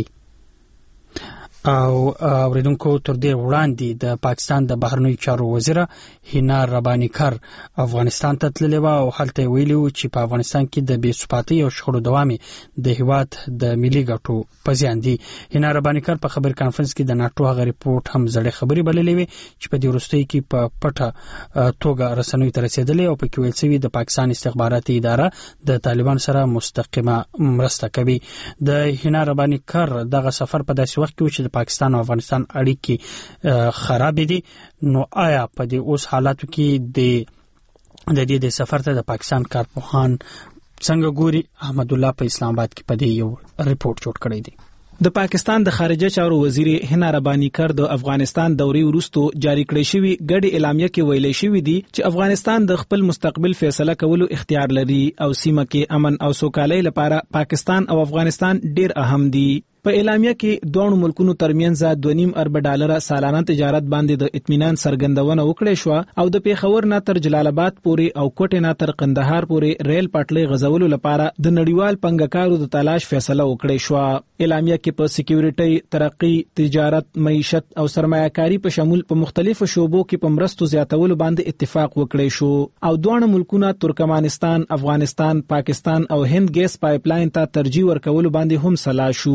او اوریدونکو تر دې وړاندې د پاکستان د بهرنیو چارو وزیره هینا ربانیکر افغانستان ته تللې وه او هلته ویلي وو چې په افغانستان کې د بې ثباتۍ او شخړو دوام د هیواد د ملي ګټو په زیان دی. هینا ربانیکر په خبري کانفرنس کې د ناټو هغه ریپورت هم زړې خبرې بللې وې چې په دې وروستیو کې په پټه توګه رسنیو ته رسېدلې او پکې ویل شوي د پاکستان استخباراتي اداره د طالبان سره مستقیمه مرسته کوي. د هینا ربانیکر دغه سفر په داسې وخت کې و چې پاکستان او افغانستان اړیکې خراب دي. نو آیا په دې اوس حالاتو کې د د دې د سفر ته د پاکستان کارپوهان څنګه ګوري؟ احمد الله په اسلام آباد کې په دې یو ریپورت جوړ کړی دی. د پاکستان د خارجه چارو وزیر هینا ربانیکر د افغانستان دوري وروستو جاری کړی شوی ګډي اعلامیه کې ویلي شوی دی چې افغانستان د خپل مستقبل فیصله کولو اختیار لري او سیمه کې امن او سوکالۍ لپاره پاکستان او افغانستان ډیر اهم دي. په اعلامیه کې دوه ملکونو ترمنځ دوه نیم ارب ډالر سالانه تجارت باندې د اطمینان څرګندونه وکړې شو او د پیښور نه تر جلال آباد پورې او کوټې نه تر قندهار پورې ریل پټلۍ غځولو لپاره د نړیوال پنګکارو د تلاش فیصله وکړې شو. اعلامیه کې په سکیورټي، ترقی، تجارت، معیشت او سرمایه‌کاري په شمول په مختلفو شوبو کې په مرستو زیاتولو باندې اتفاق وکړې شو او دوه ملکونه ترکمنستان، افغانستان، پاکستان او هند ګیس پایپ لاین ته ترجیح ورکولو باندې هم سلا شو.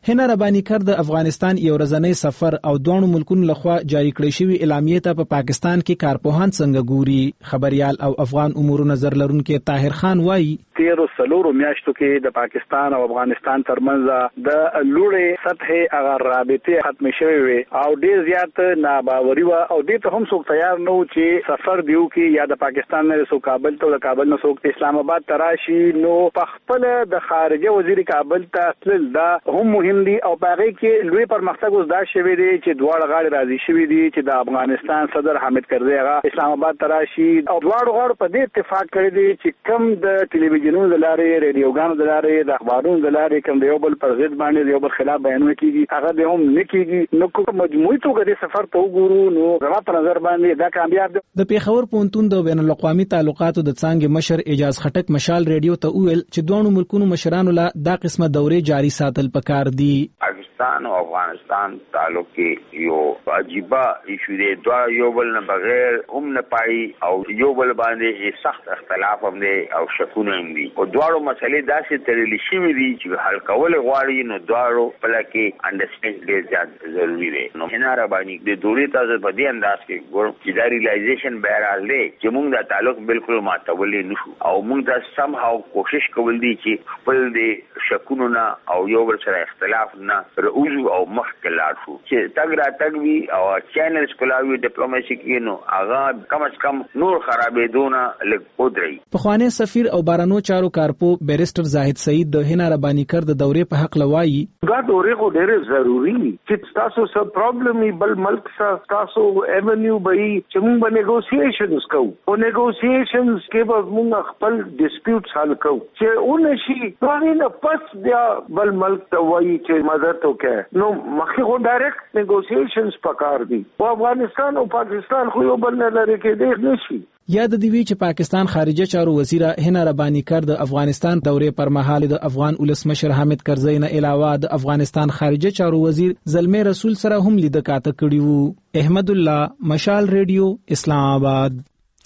هنا رباني کر د افغانستان یو ورځنی سفر او دوه ملکونو لخوا جاری کړی شوی اعلامیه ته په پاکستان کې کارپوهان څنګه ګوري. خبريال او افغان امور نظر لرونکي طاهر خان وایي تیرو سلورو میاشتو کې د پاکستان او افغانستان ترمنځ د لوړې سطحې هغه رابطې ختم شوې وي او ډېر زیات ناباوري و او دې ته هم څوک تیار نه و چې سفر دیو کې یا د پاکستان نه څوک کابل ته او کابل نه څوک اسلام آباد تراشي. نو په خپل د خارجه وزیر کابل ته تلل دا هم مهم دي او باغې کې لوی پرمختګ اوس دا شوی دی چې دواړه غاړي راضي شوي دي چې د افغانستان صدر حامد کرزي هغه اسلام آباد تراشي او دواړو غاړو په دې اتفاق کړی دی چې کم د ټلویزیون جنونو د لارې ریډیوګانو د لارې د اخبارونو د لارې کوم د یو بل پر ضد باندې یو بل خلاف بیانونه کیږي هغه به هم نه کیږي. نو کوم مجموعي توګه د سفر ته وګورو نو زما په نظر باندې دا کامیاب دی. د پیښور پوهنتون د بین الاقوامي تعلقاتو د څانګې مشر اعجاز خټک مشال ریډیو ته وویل چې دوه ملکونو مشرانو لا دا قسمه دورې جاری ساتل پکار دي. پاکستان او افغانستان تعلق کې یو عجیبه ایشو دی دوه یو بل نه بغیر هم نه پای او یو بل باندې سخت اختلاف هم دی او شکونه هم دي او دواړو مسلې داسې تړلې شوې دي چې حل کول غواړي نو دواړو په لکه انډرسټینډ ډېر زیات ضروري دی. نو هنا رباني د دورې تاسو په دې انداز کې ګور چې دا ریلایزیشن به راغلی چې موږ دا تعلق بالکل ماتولې نشو او موږ دا سم هاو کوشش کول دي چې خپل د شکونو نه او یو بل سره اختلاف نه رؤوزو او مخکې لاړ شو چې تګ را تګ وي او چینلز کلاوي ډیپلوماسي کې نو هغه کم از کم نور خرابېدونه لږ ودرېږي. پخوانی سفیر او بارانو چارو کارپو بیرسټر زاهد سعید د هنا رباني کر د دورې په حق لوایي دا دورې خو ډېر ضروری دي چې تاسو سره پرابلم بل ملک سره تاسو ایونیو به چې موږ به نیګوسییشنز کوو او نیګوسییشنز کې به موږ خپل ډیسپیوټس حل کوو چې اون شي هغه نه پس بیا بل ملک ته وایي چې مدد وکړي. نو مخکې خو ډایرکټ نیګوسییشنز پکار دي او افغانستان او پاکستان خو یو بل نه لري کېدای نشي. یاد دی وی چې پاکستان خارجه چارو وزیر هنا رباني کر د افغانستان دورې پر مهال د افغان ولسمشر حامد کرزي نه علاوه د افغانستان خارجه چارو وزیر زلمي رسول سره هم لید کاته کړی وو. احمد الله مشال ریډیو اسلام آباد.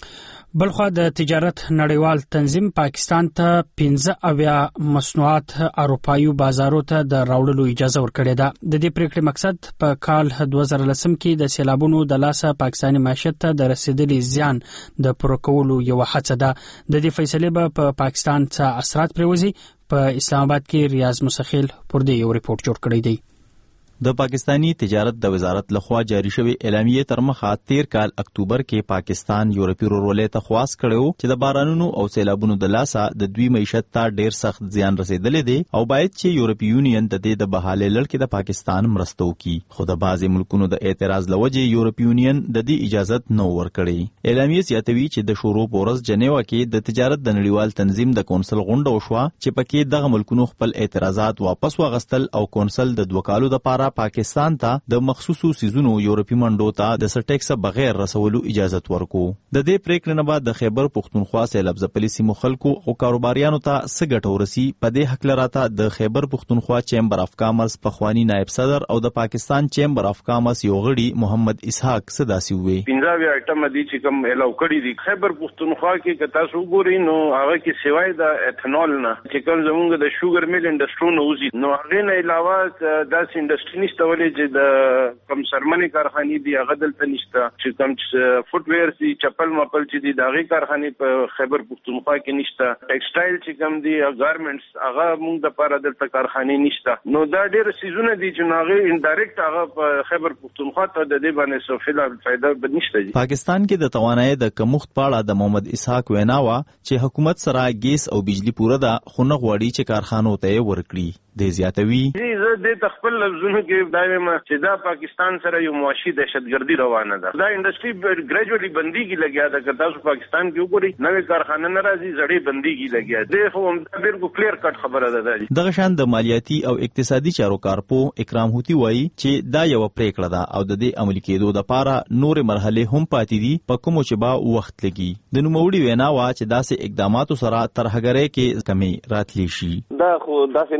بلخوا د تجارت نړیوال تنظیم پاکستان ته پنځه اویا مصنوعات اروپایي بازارو ته د راوړلو اجازه ورکړې ده. د دې پریکړې مقصد په کال دوه زره لسم کې د سیلابونو د لاسه پاکستاني معیشت ته د رسیدلي زیان د پوره کولو یو هڅه ده. د دې فیصلې به په پاکستان څخه اثرات پروزي. په اسلام آباد کې ریاض مسخیل پر دې یو ریپورت جوړ کړی دی. د پاکستانی تجارت د وزارت لخوا جاری شوی اعلامیه تر مخه تیر کال اکتوبر کې پاکستان یورپی ورولې ته خواست کړو چې د بارانونو او سیلابونو د لاسه د دوی معیشت ته ډیر سخت زیان رسیدلې دي او باید چې یورپی یونین د دې د بحاله لړ کې د پاکستان مرسته وکړي. خو د بعضی ملکونو د اعتراض لوجه یورپی یونین د دې اجازه نه ورکړي. اعلامیه زیاتوي چې د شورو پورس جنیوا کې د تجارت د نړیوال تنظیم د کونسل غونډه وشوه چې پکې دغه ملکونو خپل اعتراضات واپس واغستل او کونسل د دوه کالو د پاره پاکستان ته د مخصوصو سيزونو یورپی منډو ته د سټیکس بغیر رسولو اجازه ورکو. د دې پریکړې نه بعد د خیبر پښتونخوا سیلاب ځپلي سیمو خلکو او کاروباریانو ته څه ګټه ورسي په دې حق لراته د خیبر پښتونخوا چیمبر اف کامرس پخوانی نائب صدر او د پاکستان چیمبر اف کامرس یو غړي محمد اسحاق صداسي وي. پنځه ایټم دي چې کوم الاو کړی دي خیبر پښتونخوا کې کتا سو ګوري نو هغه کې سیوای د ایتھنول نه چې کوم زمونږ د شوګر میل انډستری نو وزي نو هغه نه علاوه د انډستری نشته ولې چې د کم سرمنې کارخانې دی هغه دلته نشته چې کم فوټ ویر سي چپل مپل چې دی داغي کارخانې په خیبر پښتونخوا کې نشته. ټیکسټایل چې کم دی ګارمنټس هغه موږ د لپاره دلته کارخانې نشته. نو دا ډېر سيزونه دي چې هغه انډایرکټ هغه په خیبر پښتونخوا ته د دې باندې سوفیلا فائدہ بنشته. پاکستان کې د توانایي د کمښت په اړه د محمد اسحاق ویناوه چې حکومت سره ګیس او بجلی پوره ده خو نه غواړي چې کارخانو ته ورکړي. د زیاتوي زه د تخپل لفظونو کې دایم چې دا پاکستان سره یو معاشي دهشتګردي روانه ده. دا انډستری ګریجوالي بنديږي لګیا ده. که تاسو پاکستان کې وګورئ نوې کارخانه ناراضي زړې بنديږي لګیا ده. خو هم دا ډېر کلیر کټ خبره ده. دغه شان د مالیاتي او اقتصادي چارو کارپو اکرام هوتی وایي چې دا یو پریکړه ده او د دې عملي کېدو لپاره نور مرحله هم پاتې دي په کوم چې با وخت لګي. د نوموړي وینا وا چې داسې اقداماتو سره ترهګرۍ کې کمی راتلی شي. دا خو داسې نه ده چې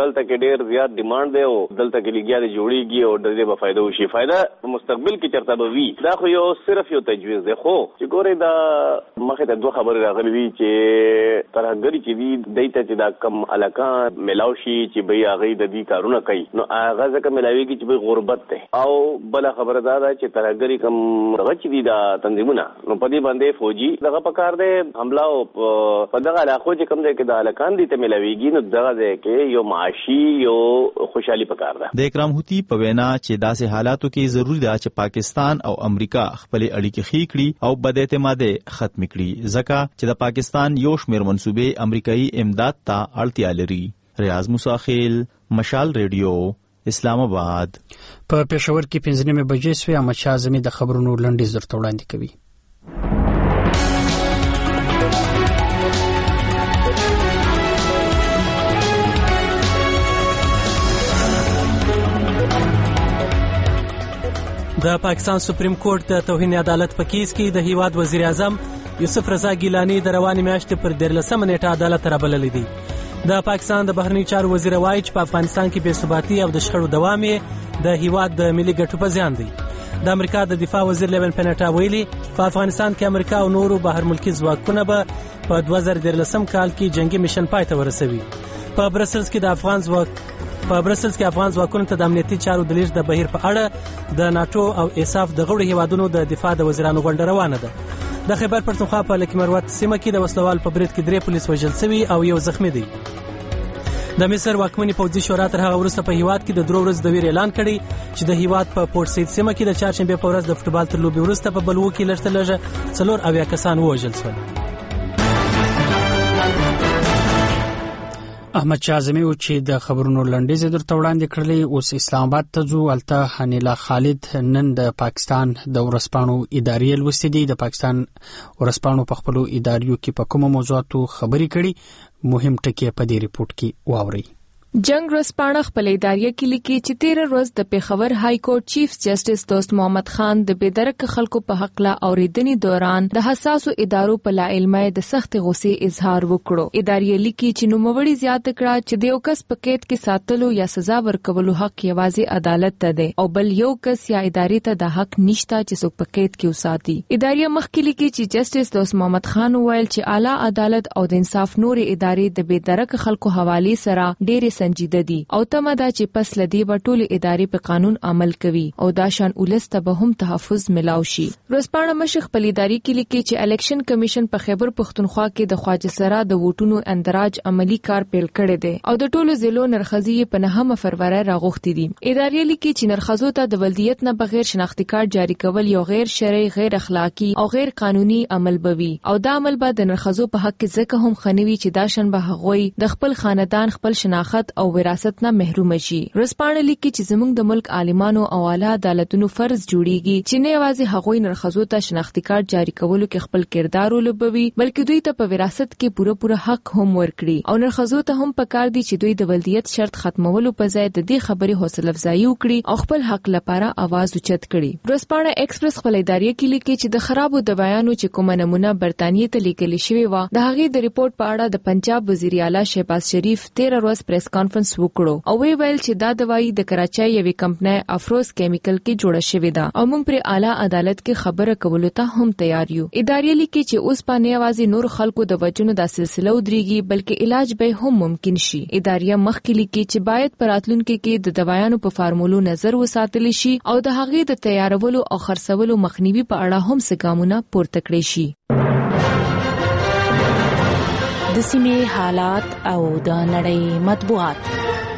دلته کې ډیر زیات ډیماند دی او دلته کې لګیا جوړیږي او د دې په فائدہ وشي. فائدہ په مستقبل کې چرته به وي. دا خو یو صرف یو تجویز دی، خو چې ګورې دا مخې ته دوه خبرې راغلي دي چې ترهګري چې دي دایته چې دا کم علاقان ملاو شي چې به هغه د دې کارونه کوي، نو هغه ځکه ملاويږي چې به غربت ده. او بل خبره دا ده چې ترهګري کم غچ دي دا تنظیمونه، نو په دې باندې فوجي دغه پکار دی حمله او په دغه علاقو چې کم دی کې د علاقان دي ته ملاويږي، نو دغه دی کې یو معاشي یو خوشحالي پکار ده. د اکرام هوتی په وینا چې داسې حالاتو کې ضروری ده چې پاکستان او امریکا خپل اړیکې ښې کړي او بد اعتمادي ختم کړي، ځکه چې د پاکستان یو شمېر منسوبې امریکایي امداد ته اړتیا لري. ریاض موساخیل، مشال ریډیو، اسلام آباد. په پېښور کې پنځه نیمې بجې سوې. احمد شاه اعظمي د خبرونو لنډیز درته وړاندې کوي. د پاکستان سپریم کورټ د توهین عدالت په کیس کې د هیواد وزیر اعظم یوسف رضا ګیلانی د روانې میاشتې پر دیارلسمه نیټه عدالت ته رابللی دی. د پاکستان د بهرنی چارو وزیر وایي چې په افغانستان کې بې ثباتي او د شخړو دوام یې د هیواد د ملي ګټو په زیان دی. د امریکا د دفاع وزیر لیون پینټا ویلي په افغانستان کې امریکا او نورو بهر ملکي ځواکونه به په دوه زره دیارلسم کال کې جنگي میشن پای ته ورسوي. په برسلز کې د افغان ځواک په برسلز کې افغان ځواکونو ته د امنیتي چارو د لیږد د بهیر په اړه د ناتو او ایساف د غړو هیوادونو د دفاع د وزیرانو غونډه روانه ده. د خیبر پښتونخوا په لکه مروت سیمه کې د وسلوال په برید کې درې پولیس وژل شوي او یو زخمی دی. د مصر واکمنې پوځي شورا تر هغه وروسته په هیواد کې د درو ورځو د ویر اعلان کړی چې د هیواد په پورت سید سیمه کې د چهارشنبه په ورځ د فوټبال تر لوبې وروسته په بلوو کې لږ تر لږه څلور اویا کسان ووژل شول. احمد شاه اعظمي و چې د خبرونو لنډیز درته وړاندې کړلې. اوس اسلام آباد ته ځو. هلته حنیله خالد نن د پاکستان د ورځپاڼو ادارې لوستې دي. د پاکستان ورځپاڼو په خپلو اداریو کې په کومو موضوعاتو خبرې کړي، مهم ټکي په دې ریپورت کې واورئ. جنگ ورځپاڼه خپل اداریه کې لیکي چې تیره ورځ د پیښور های کورټ چیف جسټس دوست محمد خان د بېدرک خلکو په حق لا اوریدنې دوران د حساسو ادارو په لا علمه د سخت غصې اظهار وکړو. اداریه لیکي چې نوموړي زیاته کړه چې د یو کس په قید کې ساتلو یا سزا ورکولو حق یوازې عدالت ته دی او بل یو کس یا ادارې ته د حق نشته چې څوک په قید کې وساتي. اداریه مخکې لیکي چې جسټس دوست محمد خان ویل چې اعلی عدالت او د انصاف نورې ادارې د بېدرک خلکو حواله سره ډېر سنجیده دي او تمه ده چې پس لدی به ټول ادارې په قانون عمل کوي او دا شان ولسته به هم تحفظ ملاو شي. ورځپاڼه مشخ په ادارې کې لیکي چې الیکشن کمیشن په خیبر پښتونخوا کې د خواجه سرا د ووټونو اندراج عملی کار پیل کړی دی او د ټولو ضلعو نرخصي په نهمه فروری راغوښتي دي. ادارې لیکي چې نرخصو ته د ولدیت نه بغیر شناختی کارت جاری کول یو غیر شرعي، غیر اخلاقی او غیر قانوني عمل بوي او دا عمل به د نرخصو په حق کې ځکه هم خنوي چې دا شان به هغوی د خپل خاندان، خپل شناخت او وراثت نه محروم شي. ورځپاڼه لیکي چې زموږ د ملک عالمانو او اعلی عدالتونو فرض جوړیږي چې نه یوازې هغوی نرخصو ته شناختی کارت جاری کولو کې خپل کردار ولوبوي بلکې دوی ته په وراثت کې پوره پوره حق هم ورکړي او نرخصو ته هم پکار دي چې دوی د ولدیت شرط ختمولو په ځای د دې خبرې حوصله افزایی وکړي او خپل حق لپاره आवाज اوچت کړي. ورځپاڼه ایکسپریس خپل ادارې کې لیکي چې د خرابو دوايانو چې کومه نمونه برتانیې ته لیکل شوی و د هغې د ریپورت په اړه د پنجاب وزیر اعلی شهباز شریف تیره ورځ پریس کانفرنس وکړو او وی ویل چې دا دوايي د کراچۍ یوې کمپنۍ افروز کیمیکل کې جوړه شوې ده او موږ پر اعلی عدالت کې خبره کولو ته هم تیار یو. ادارې لیکي چې اوس په نه یوازې نور خلکو د وجونو د سلسله ودرېږي بلکې علاج به هم ممکن شي. ادارې مخکې لیکي چې باید پر راتلونکي کې د دوايانو په فارمولو نظر وساتل شي او د هغې د تیارولو او خرڅولو مخنیوي په اړه هم څه ګامونه پورته کړي شي. د سیمې حالات او د نړۍ مطبوعات.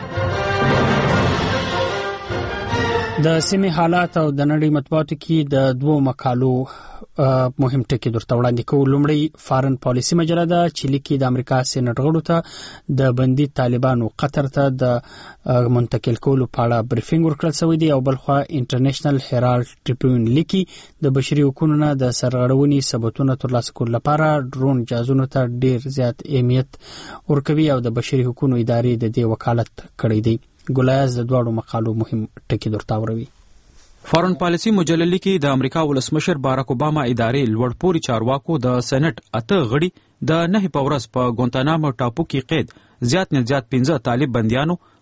د سیمې حالات او د نړۍ مطبوعاتو کې د دوو مقالو مهم ټکي درته وړاندې کوو. لومړی فارن پالیسي مجله ده چې لیکي د امریکا سېنات غړو ته د بندي طالبانو قطر ته د منتقل کولو په اړه بریفینګ ورکړل شوی دی او بلخوا انټرنیشنل هیرالډ ټریبیون لیکي د بشري حقوقو نه د سرغړونې ثبوتونو ترلاسه کولو لپاره ډرون جهازونو ته ډیر زیات اهمیت ورکوي او د بشري حقوقو ادارې د دې وکالت کړی دی. ګلایز د دواړو مقالو مهم ټکي درته وروي. فارن پالیسي مجله لیکي د امریکا ولسمشر باراک اوباما ادارې لوړپوړي چارواکو د سېنات اته غړي د نه په ورځ په ګونتانامو ټاپو کې قید زیات نه زیات پنځه طالب بنديانو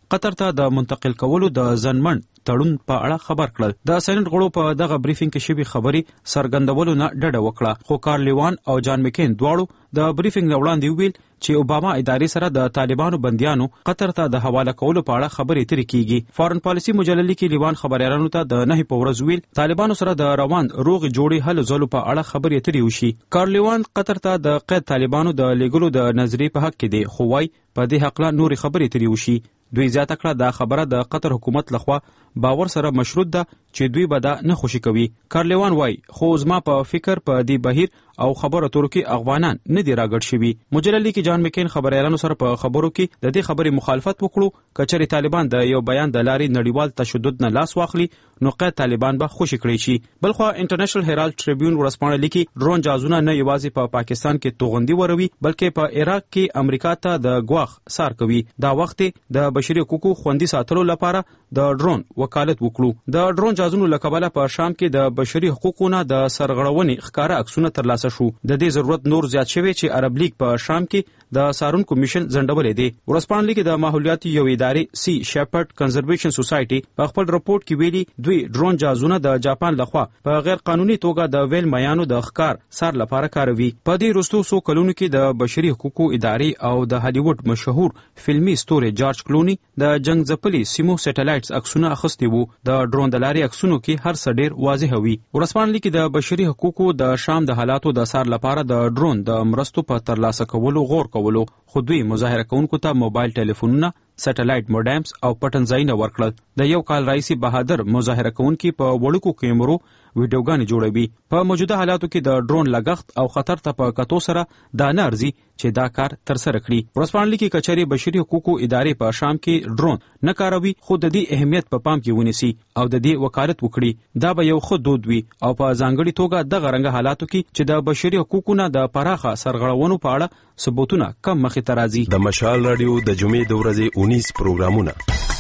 قطر ته د منتقل کولو د ځنمن تړون په اړه خبر کړل. د سېنات غړو په دغه بریفینګ کې شوي خبري څرګندولو نه ډډه وکړه، خو کارل لیوان او جان مکین دواړو د بریفینګ نه وړاندې ویل چې اوباما ادارې سره د طالبانو بندیانو قطر ته د حواله کولو په اړه خبرې ترې کیږي. فارن پالیسي مجله لیکي لیوان خبريالانو ته د نهي په ورځ ویل طالبانو سره د روان روغ جوړې حل زولو په اړه خبرې ترې وشي. کارل لیوان قطر ته د قید طالبانو د لګلو د نظریې په حق کې دی، خو وايي په دې حق لا نورې خبرې ترې وشي. دوی زیاته کړه دا خبره د قطر حکومت لخوا باور سره مشروط ده چې دوی به دا نه خوشي کوي. کارل لیوان وايي خو زما په فکر په دې بهیر او خبره تورو کې افغانان نه دی راګډ شوي. مجله لیکي جان مکین خبريالانو سره په خبرو کې د دې خبرې مخالفت وکړو، کچري طالبان د یو بیان د لارې نړیوال تشدد نه لاس واخلي نو قید طالبان به خوشي کړی شي. بلخو انټرنیشنل هیرالد ټریبیون ورسپانه لیکي ډرون جازونه نه یوازې په پا پاکستان کې توغندي وروي بلکې په عراق کې امریکا ته د ګواخ سار کوي. دا وخت د بشري حقوقو خوندي ساتلو لپاره د ډرون وکالت وکړو. د ډرون جازونو لکبله په شام کې د بشري حقوقو نه د سرغړونې ښکارا عکسونه ترلاسه شو. د دې ضرورت نور زیات شوی چې عرب لیگ په شام کې د سارون کمیشن ځنډولې دی. ورسپانه لیکي د ماحولیاتي یو ادارې سی شپرد کنزرویشن سوسایټي په خپل رپورت کې ویلي دوی ډرون جازونه د جاپان لخوا په غیر قانوني توګه د ویل میانو د ښکار سار لپاره کاروي. په دې وروستو څو کلونو کې د بشري حقوقو ادارې او د هالیوډ مشهور فلمي ستوري جارج کلونی د جنگ ځپلي سیمو سټلایټس عکسونه اخیستي وو. د ډرون د لارې عکسونو کې هر څه ډیر واضح وي. ورسپانه لیکي د بشري حقوقو د شام د حالاتو د سار لپاره د ډرون د مرستو په ترلاسه کولو غور کولو، خو دوی مظاهره کوونکو ته موبایل ټلیفونونه، سټلایټ موډمز او پټنځایونه ورکړل. د یو کال راهیسې بهادر مظاهره کوونکي په وړوکو کیمرو ویډیوګانې جوړوي. په موجوده حالاتو کې د ډرون لګښت او خطر ته په کتو سره دا نه ارزي چې دا کار ترسره کړي. ورسپانه لیکي کچري بشري حقوقو ادارې په شام کې ډرون نه کاروي خو د دې اهمیت په پام کې ونیسي او د دې وکالت وکړي. دا به یو ښه دود وي او په ځانګړي توګه دغه رنګه حالاتو کې چې د بشري حقوقو نه د پراخه سرغړونو په اړه ثبوتونه کم مخې ته راځي. د مشال رادیو د جمعې د ورځې اونیس پروګرامونه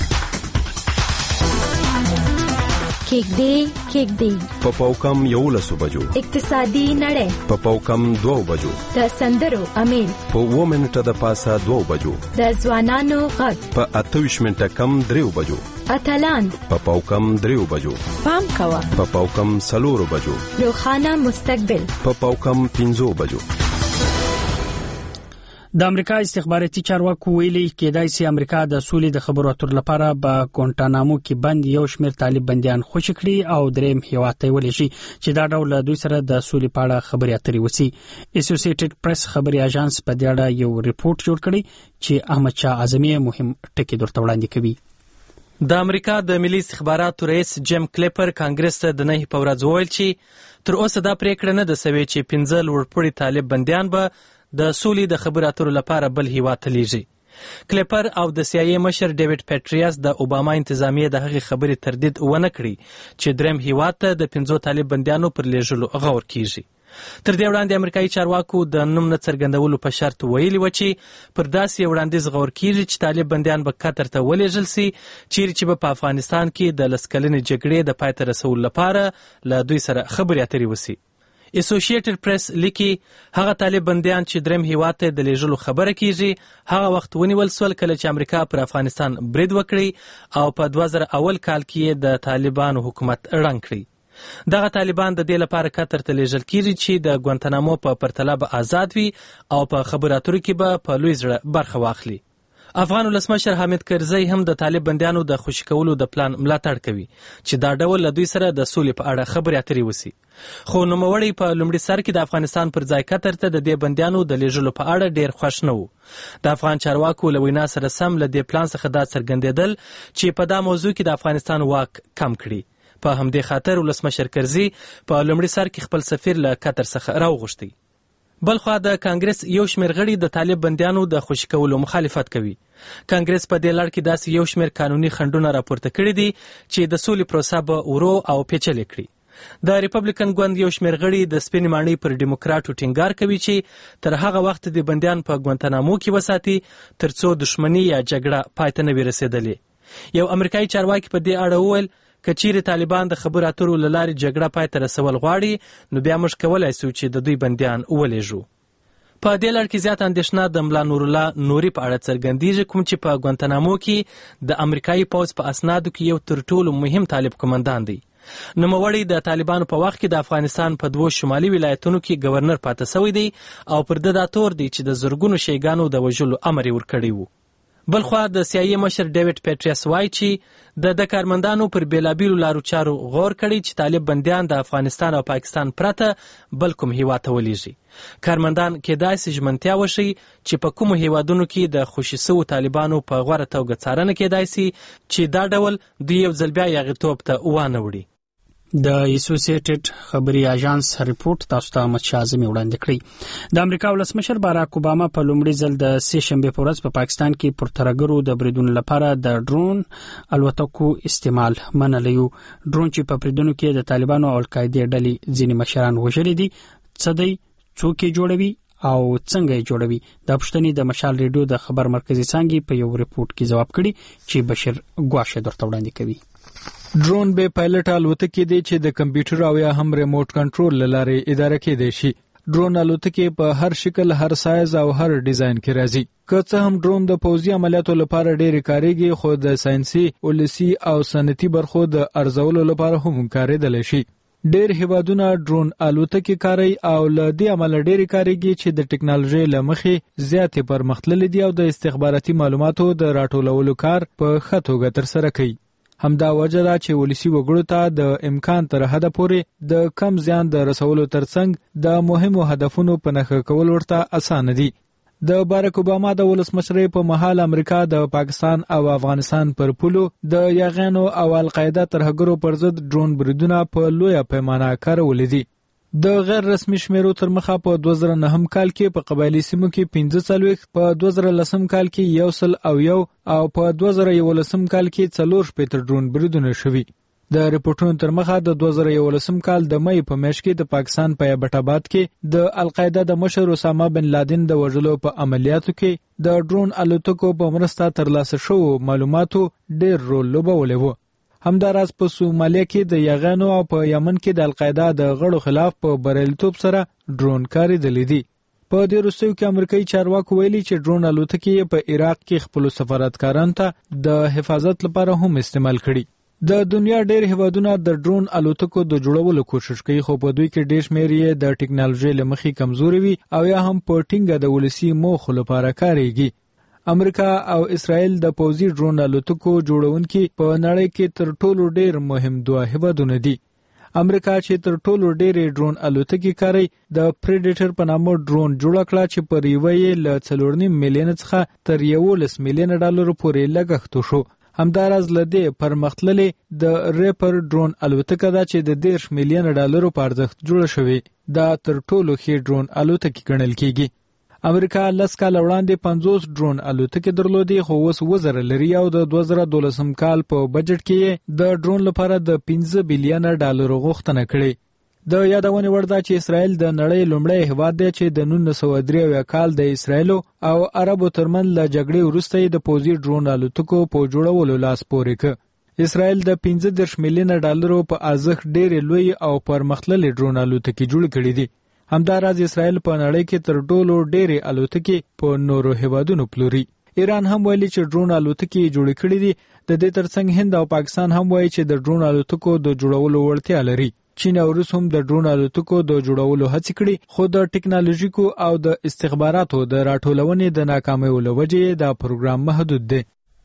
کېک دی کېک دی په پاوکم یولسو بجو، اقتصادي نړۍ په پاوکم دوو بجو، د سندرو امیل په اووه منټه د پاسه دوو بجو، د ځوانانو غږ په اته ویشت منټه کم دریو بجو، اتلان په پاوکم دریو بجو، پام کوه په پاوکم څلورو بجو، روښانه مستقبل په پاوکم پنځو بجو. د امریکا استخباراتي چارواکو ویلي کېدای شي امریکا د سولې د خبرو اترو لپاره په ګونټانامو کې بند یو شمېر طالب بنديان خوشي کړي او دریم هیواد ته ویل شي چې دا ډول دوی سره د سولې په اړه خبرې اترې وسی. اسوسییټډ پریس خبري اژانس په دې اړه یو ریپورت جوړ کړی چې احمد شاه اعظمي مهم ټکي درته وړاندې کوي. د امریکا د ملي استخباراتو رئیس جیم کلیپر کانګرس ته د نه په ورځ وویل چې تر اوسه دا پریکړه نه ده سوي چې پنځه لوړپوړي طالب بنديان به د سولې د خبرو اترو لپاره بل هیواد ته لیږي. کلیپر او د سی آی ای مشر ډیوډ پیټریاس د اوباما انتظامیه د هغې خبرې تردید ونه کړي چې دریم هیواد ته د پنځو طالب بندیانو پر لیږلو غور کیږي. تر دې وړاندې امریکایي چارواکو د نوم نه څرګندولو په شرط ویلي و چې پر داسې وړاندیز غور کیږي چې طالب بندیان به قطر ته ولیږل سي چیرې چې به په افغانستان کې د لس کلنې جګړې د پای ته رسولو لپاره له دوی سره خبرې اترې وسي. اسوسییټډ پریس لیکي هغه طالب بندیان چې دریم هیواد ته د لیږلو خبره کیږي هغه وخت ونیول سول کله چې امریکا پر افغانستان برید وکړي او په دوه زره اول کال کې د طالبانو حکومت ړنګ کړي. دغه طالبان د دې لپاره قطر ته لیږل کیږي چې د ګوانتانامو په پرتله به آزاد وي او په خبرو اترو کې به په لوی زړه برخه واخلي. افغان ولسمشر حامد کرزی هم د طالب بندیانو د خوشي کولو د پلان ملاتړ کوي چې دا ډول له دوی سره د سولې په اړه خبرې اترې وسي. خو نوموړی په لومړي سر کې د افغانستان پر ځای قطر ته د دې بندیانو د لیږلو په اړه ډیر خوښ نه و. د افغان چارواکو له وینا سره سم له دې پلان څخه دا څرګندېدل چې په دا موضوع کې د افغانستان واک کم کړي. په همدې خاطر ولسمشر کرزی په لومړي سر کې خپل سفیر له قطر څخه راوغوښتی. بلخوا د کانګرس یو شمېر غړي د طالب بندیانو د خوشي کولو مخالفت کوي. کانګرس په دې لړ کې داسې یو شمېر قانوني خنډونه راپورته کړي دي چې د سولې پروسه به ورو او پیچلې کړي. د ریپبلیکن ګوند یو شمېر غړي د سپینې ماڼۍ پر ډیموکراټو ټینګار کوي چې تر هغه وخت د بندیان په ګوانتانامو کې وساتي ترڅو دښمني یا جګړه پای ته نه وي رسېدلې. یو امریکایي چارواکي په دې اړه وویل که چیرې طالبان د خبرو اترو له لارې جګړه پای ته رسول غواړي نو بیا موږ کولی سو چې د دوی بندیان ولیږو. په دې لړ کې زیات اندېښنه د ملا نور الله نوري په اړه څرګندېږي، کوم چې په ګوانتانامو کې د امریکایي پوځ په اسنادو کې یو تر ټولو مهم طالب قومندان دی. نوموړی د طالبانو په وخت کې د افغانستان په دوو شمالي ولایتونو کې گورنر پاتې شوی دی او پر ده دا تور دی چې د زرګونو شیګانو د وژلو امر یې ورکړی و. بلخوا د سی آی ای مشر ډیوډ پیټریس وایي چې د د کارمندانو پر بیلابیلو لارو چارو غور کړی چې طالب بندیان د افغانستان او پاکستان پرته بل کوم هیواد ته ولیږي. کارمندان کېدای شي ژمنتیا وشي چې په کومو هیوادونو کې د خوشي سوو طالبانو په غوره توګه څارنه کېدای شي چې دا ډول دوی یو ځل بیا یغیتوب ته وانه وړي. د اسوسییټډ خبري اژانس ریپورت تاسو ته احمد شاه اعظمي وړاندې کړی. د امریکا ولسمشر باراک اوباما په لومړي ځل د سې شنبې په ورځ په پاکستان کې پر ترګرو د بریدونو لپاره د ډرون الوتکو استعمال منلی و. ډرون چې په بریدونو کې د طالبانو او القاعده ډلې ځینې مشران وژلي دي، څه دی، څوک یې جوړوي او څنګه یې جوړوي؟ د پښتني د مشال ریډیو د خبر مرکزي څانګې په یو ریپورت کې ځواب کړي چې بشیر ګواشه درته وړاندې کوي. ډرون به پایلټ الوتکې دي چې د کمپیوټر او یا هم ریموټ کنټرول لاره اداره کېدای شي. ډرون الوتکې په هر شکل، هر سایز او هر ډیزاین کې راځي. که څه هم ډرون د پوځي عملیاتو لپاره ډېر کاریږي، خو د ساينسي، ولسي او صنعتي برخو د ارزولو لپاره هم کارېدلی شي. ډېر هیوادونه ډرون الوتکې کاروي او له دې امله ډېر کاریږي چې د ټکنالوژي له مخې زیاتې پرمختللي دي او د استخباراتي معلوماتو د راټولولو کار په ښه توګه ترسره کوي. همدا وجه ده چې ولسی وګړو ته د امکان تر حده پورې د کم زیان د رسولو ترڅنګ د مهمو هدفونو په نښه کول ورته اسانه دي. د باراک اوباما د ولسمشرۍ په مهال امریکا د پاکستان او افغانستان پر پولو د یاغانو او القاعده ترهګرو پر ضد ډرون بریدونه په لویه پیمانه کارولې دي. د غیر رسمي شمیرو تر مخه په دوه زره نهم کال کې په قبایلی سیمو کې پنځه څلوېښت، په دوه زره لسم کال کې یو سل او یو او په دوه زره یولسم کال کې څلور شپېته ډرون بریدونه شوي. د ریپورتونو تر مخه د دوه زره یولسم کال د مې په میاشت کې د پاکستان په ایبټ آباد کې د القاعده د مشر اسامه بن لادن د وژلو په عملیاتو کې د ډرون الوتکو په مرسته ترلاسه شوو معلوماتو ډېر رول لوبولی و. همداراز په سومالیا کې د یاغانو او په یمن کې د القاعده د غړو خلاف په بریالیتوب سره ډرون کارېدلی دي. په دې وروستیو کې امریکایي چارواکو ویلي چې ډرون الوتکې په عراق کې خپلو سفارتکارانو ته د حفاظت لپاره هم استعمال کړي. د دنیا ډېر هیوادونه د ډرون الوتکو د جوړولو کوشش کوي، خو په دوی کې ډېر شمېر یې د ټکنالوژۍ له مخې کمزوري وي او یا هم په ټینګه د ولسي موخو لپاره کارېږي. امریکا او اسرائیل د پوځي ډرون الوتکو جوړونکي په نړۍ کې تر ټولو ډېر مهم دوه هیوادونه دي. امریکا چې تر ټولو ډېرې ډرون الوتکې کاروي، د پریډیټر په نامه ډرون جوړه کړه چې پر یوه یې له څلور نیم میلیونه څخه تر یولس میلیونه ډالرو پورې لګښت وشو. همداراز له دې پرمختللې د ریپر ډرون الوتکه ده چې د دېرش میلیونه ډالرو په ارزښت جوړه شوې. دا تر ټولو ښې ډرون الوتکې ګڼل کېږي. امریکا لس کاله وړاندې پنځوس ډرون الوتکې درلودې، خو اوس وزره لري او د دوه زره دولسم کال په بجټ کې د ډرون لپاره د پنځه بیلیونه ډالرو غوښتنه کړې. د یادونې وړ ده چې اسرائیل د نړۍ لومړی هیواد دی چې د نولس سوه درې اویا کال د اسرائیلو او عربو ترمنځ له جګړې وروسته د پوځي ډرون الوتکو په جوړولو لاس پورې کړ. اسرائیل د پنځه دېرش میلیونه ډالرو په ارزښت ډېرې لوی او پرمختللې ډرون الوتکې جوړې کړې دي. همداراز اسرائیل په نړۍ کې تر ټولو ډېرې الوتکې په نورو هیوادونو پلوري. ایران هم ویلي چې ډرون الوتکې جوړې کړې دي. د دې ترڅنګ هند او پاکستان هم وایي چې د ډرون الوتکو د جوړولو وړتیا لري. چین او روس هم د ډرون الوتکو د جوړولو هڅې کړي، خو د ټکنالوژیکو او د استخباراتو د راټولونې د ناکامیو له وجې دا پروګرام محدود دی.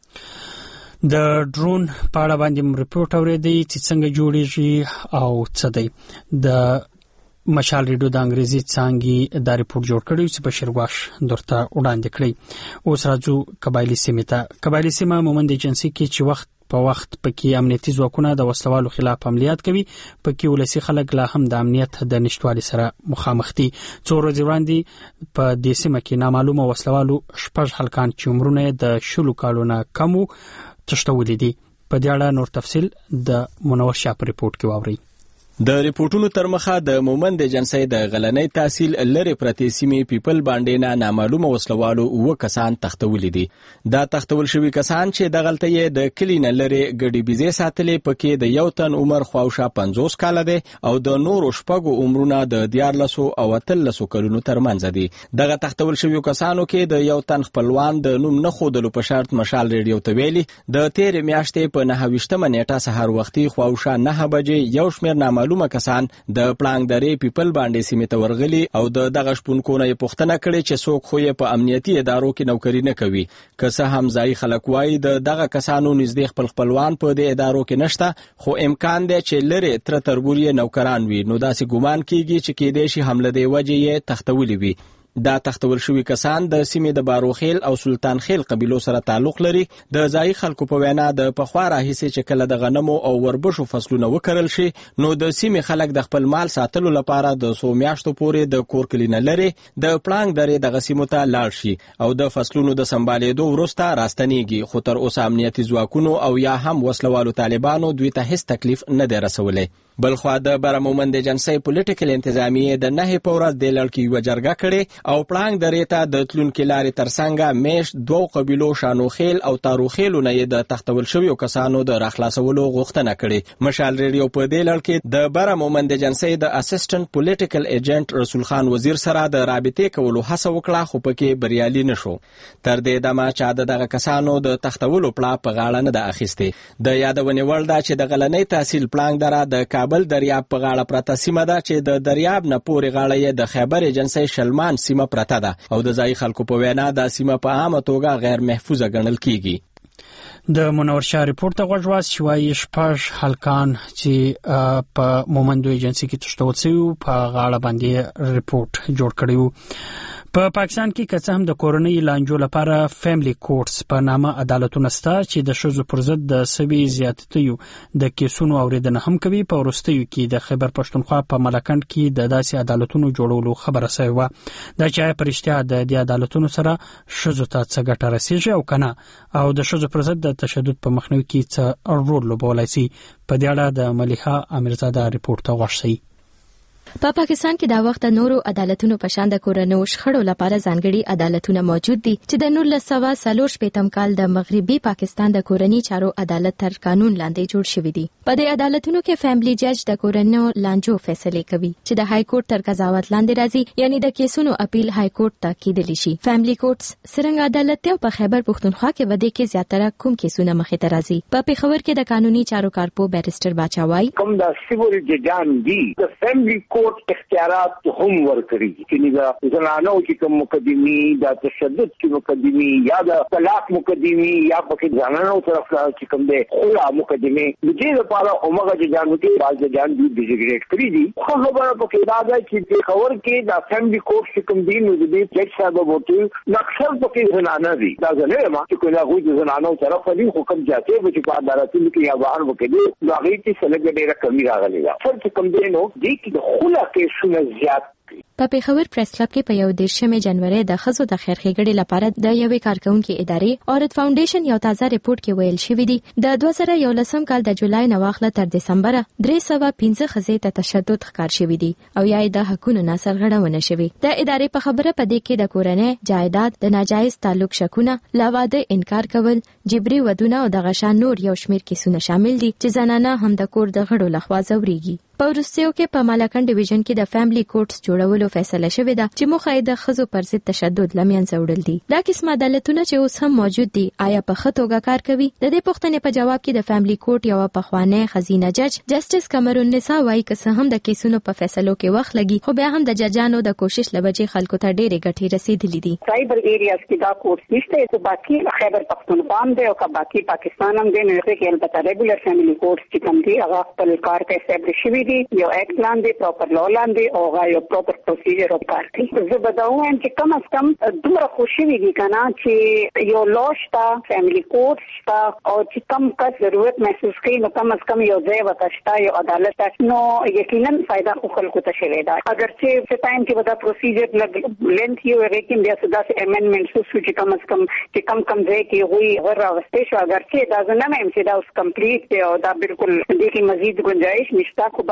د ډرون په اړه باندې ریپورت اورېدی چې څنګه جوړیږي او څه دی. د مشال ریډیو د انګریزي څانګې دا ریپورت جوړ کړی چې بشیر ګواش درته وړاندې کړی. اوس راځو قبایلی سیمې ته. قبایلی سیمه مومند ایجنسي کې چې وخت په وخت پکې امنیتي ځواکونه د وسلوالو خلاف عملیات کوي، پکې ولسی خلک لا هم د امنیت د نشټوالي سره مخامخ دي. څو ورځې وړاندې په دې سیمه کې نامعلومه وسلوالو شپږ هلکان چې عمرونه د شلو کالو نه کم وو تښتولي دي. په دې اړه نور تفصیل د منور شاه په ریپورت کې واورئ. د ریپورتونو تر مخه د مومند جنسي د غلنۍ تحصیل لری پرتی سیمې پیپل باندې نه نامعلومه وسلوالو و کسان تختول دي. دا تختول شوی کسان چې د غلطۍ د کلین لری ګډي بيزي ساتلې پکې د یو تن عمر خواوشا پنځوس کال دی او د نورو شپږو عمرونه د دیارلسو او اتلسو کلونو ترمنځ دي. دغه تختول شوی کسانو کې د یو تن خپلوان د نوم نه خودلو په شرط مشال ریډیو ته ویلي د تیر میاشتې په نهه ویشتمه نیټه سحر وختي خواوشا نه بجې یو شمېر نامعلوم معلومه کسان د پلانګ درې پیپل باندې سیمه ته ورغلي او د دغه شپونکو نه پوښتنه کړې چې څوک خو یې په امنیتي ادارو کې نوکری نه کوي. که څه هم ځای خلک وایي د دغه کسانو نږدې خپل خپلوان په دې ادارو کې نشته، خو امکان دی چې لری تر تربور یې نوکران وي، نو داسې ګومان کیږي چې کېدې شي حمله دی وجه یې تختولي وي. دا تختول شوی کسان د سیمې د باروخیل او سلطان خیل قبیلو سره تعلق لري. د ځای خلکو په وینا د پخوا راهیسې چې کله د غنمو او وربشو فصلونه وکرل شي نو د سیمې خلک د خپل مال ساتلو لپاره د څو میاشتو پورې د کور کلینه لري د پلانګ درې دغه سیمو ته لاړ شي او د فصلونو د سمبالېدو وروسته راستنیږي، خو تر اوسه امنیتي ځواکونو او یا هم وسلوالو طالبانو دوی ته هیڅ تکلیف نه دی رسولی. بلخوا د برمومند جنسي پولیټیکل انتظامیه د نه په ورځ د لړکی و جرګه کړي او پلانګ درې ته د تلونکو لارې ترڅنګ میش دوه قبیلو شانوخیل او تاروخیل نه د تختول شویو کسانو د راخلاصولو غوښتنه کړي. مشال ریډیو په دې لړکی د برمومند جنسي د اسسټنټ پولیټیکل ایجنټ رسول خان وزیر سره د رابطې کولو هڅه وکړه، خو پکې بریالي نشو. تر دې دمه چې دغه کسانو د تختولو پلا په غاړه نه د اخیسته. د یادونې وړ ده چې د غلنۍ تحصیل پلانګ دره د کابل دریاب په غاړه پرته سیمه ده چې د دریاب نه پورې غاړه یې د خیبر ایجنسي شلمان سیمه پرته ده او د ځای خلکو په وینا دا سیمه په عامه توګه غیر محفوظه ګڼل کیږي. د منور شاه ریپورت ته غوږ شوي شپږ هلکان چې په مومندو ایجنسي کې تشتول شوی په غاړه باندې ریپورت جوړ کړیو. په پاکستان کې که څه هم د کورنۍ لانجو لپاره فیملی کورټس په نامه عدالتونه شته چې د ښځو پر ضد د سوي زیاتیو د کیسونو اوریدنه هم کوي. په وروستیو کې د خیبر پښتونخوا په ملکنډ کې د داسې عدالتونو جوړولو خبره شوې وه. دا چې په رښتیا د دې عدالتونو سره ښځو ته څه ګټه رسیږي او کنه او د ښځو پر ضد د تشدد په مخنیوي کې څه رول لوبولی شي. په دې اړه د ملیحه امیرزاده ریپورت ته غوږ شئ. په پا پاکستان کې دا وخت نورو عدالتونو په شان د کورنیو شخړو لپاره ځانګړي عدالتونه موجود دي چې د نولس سوه څلور شپېتم کال د مغربي پاکستان د کورنی چارو عدالت تر قانون لاندې جوړ شوی دي. په دې عدالتونو کې فیملی جج د کورنیو لانجو فیصله کوي چې د های کورټ تر قضاوت لاندې راځي، یعنی د کیسونو اپیل های کورټ ته کېدلی شي. فیملی کورټس څنګه عدالت ته په خیبر پښتونخوا کې ودې کې زیاتره کوم کیسونه مخې ته راځي. په پیښور کې د قانوني چارو کارپو بیرستر باچاوای کوم د سیول ججان دي د فیملی کورټ اختیارات هم ورکړي چې د زنانو چې کوم مقدمي د تشدد کې مقدمي یا د طلاق مقدمي یا په زنانو طرف چې کوم د خلا مقدمي د دې لپاره عمره ججانو کې باز ججان دي ډیزیګریټ کړی دي. خو خبره پکې دا ده چې په خبر کې د فیملی کورټ چې کوم دي نو د جج صاحب وته نقشل پکې زنانه دي. دا زنه ما چې کوله غوږ د زنانو طرف دي حکم جاته چې په عدالتونو کې یا بهر وکړي دا غي چې سلګ ډیره کمی راغلي ده. څه کوم دي نو دي کې د خلا کې شنه زیات. په پیښور پریس کلب کې په یو دیرشمه جنوري د ښځو د خیر ښېګړې لپاره د یوې کارکونکو ادارې اورت فاونډیشن یو تازه ریپورت کې ویل شوی دی د دوه زره یولسم کال د جولای نه واخله تر دسمبر درې سوه پنځه ښځې ته تشدد ښکار شوی دی او یا د حقوقو نه سرغړونه شوی. د ادارې په خبره په دې کې د کورنۍ جایداد د ناجایز تعلق شکونه، لاواده انکار کول، جبري ودونه او د غشا نور یو شمېر کیسونه شامل دي چې زنانه هم د کور د غړو لخوا ځوريږي. په وروستیو کې په ملکنډ ډیویژن کې د فیملی کورټس جوړولو فیصله شوې ده چې موخه یې د ښځو پر ضد تشدد له منځه وړل دي. دا قسم عدالتونه چې اوس هم موجود دي آیا په ښه توګه کار کوي؟ د دې پوښتنې په جواب کې د فیملی کورټ یو پخوانی خزینه جج جسټس قمرالنساء وايي که څه هم د کیسونو په فیصلو کې وخت لګي خو بیا هم د ججانو د کوشش لوجې خلکو ته ډېرې ګټې رسیدلې دي. سایبر ایریاز کې دا کورس نشته چې باقي خیبر پختونخوا هم دی او که باقي پاکستان هم دی، نو کې البته ریګولر فیملی کورس چې کوم دي هغه خپل کار ته اسټابلیش شوي دي، یو ایکټ لاندې پراپر لا لاندې او غا یو پراپر پروسیجر او کار کوي. زه به دا وایم چې کم از کم دومره خوشي وي کنه چې یو لا شته، فیملی کورټ شته او چې کم کس ضرورت محسوس کوي نو کم از کم یو ځای ورته شته، یو عدالت شته، نو یقینا فایده خو خلکو ته شوی ده. اگر چې په ټایم کې به دا پروسیجر لګ لینث یو هغه کې بیا څه داسې امندمنټ شو چې کم از کم چې کم کم ځای کې وي ور راوستي شو. اگر چې دا نه مې چې دا اوس کمپلیټ دی او دا بالکل دې کې مزید گنجائش نشته، خو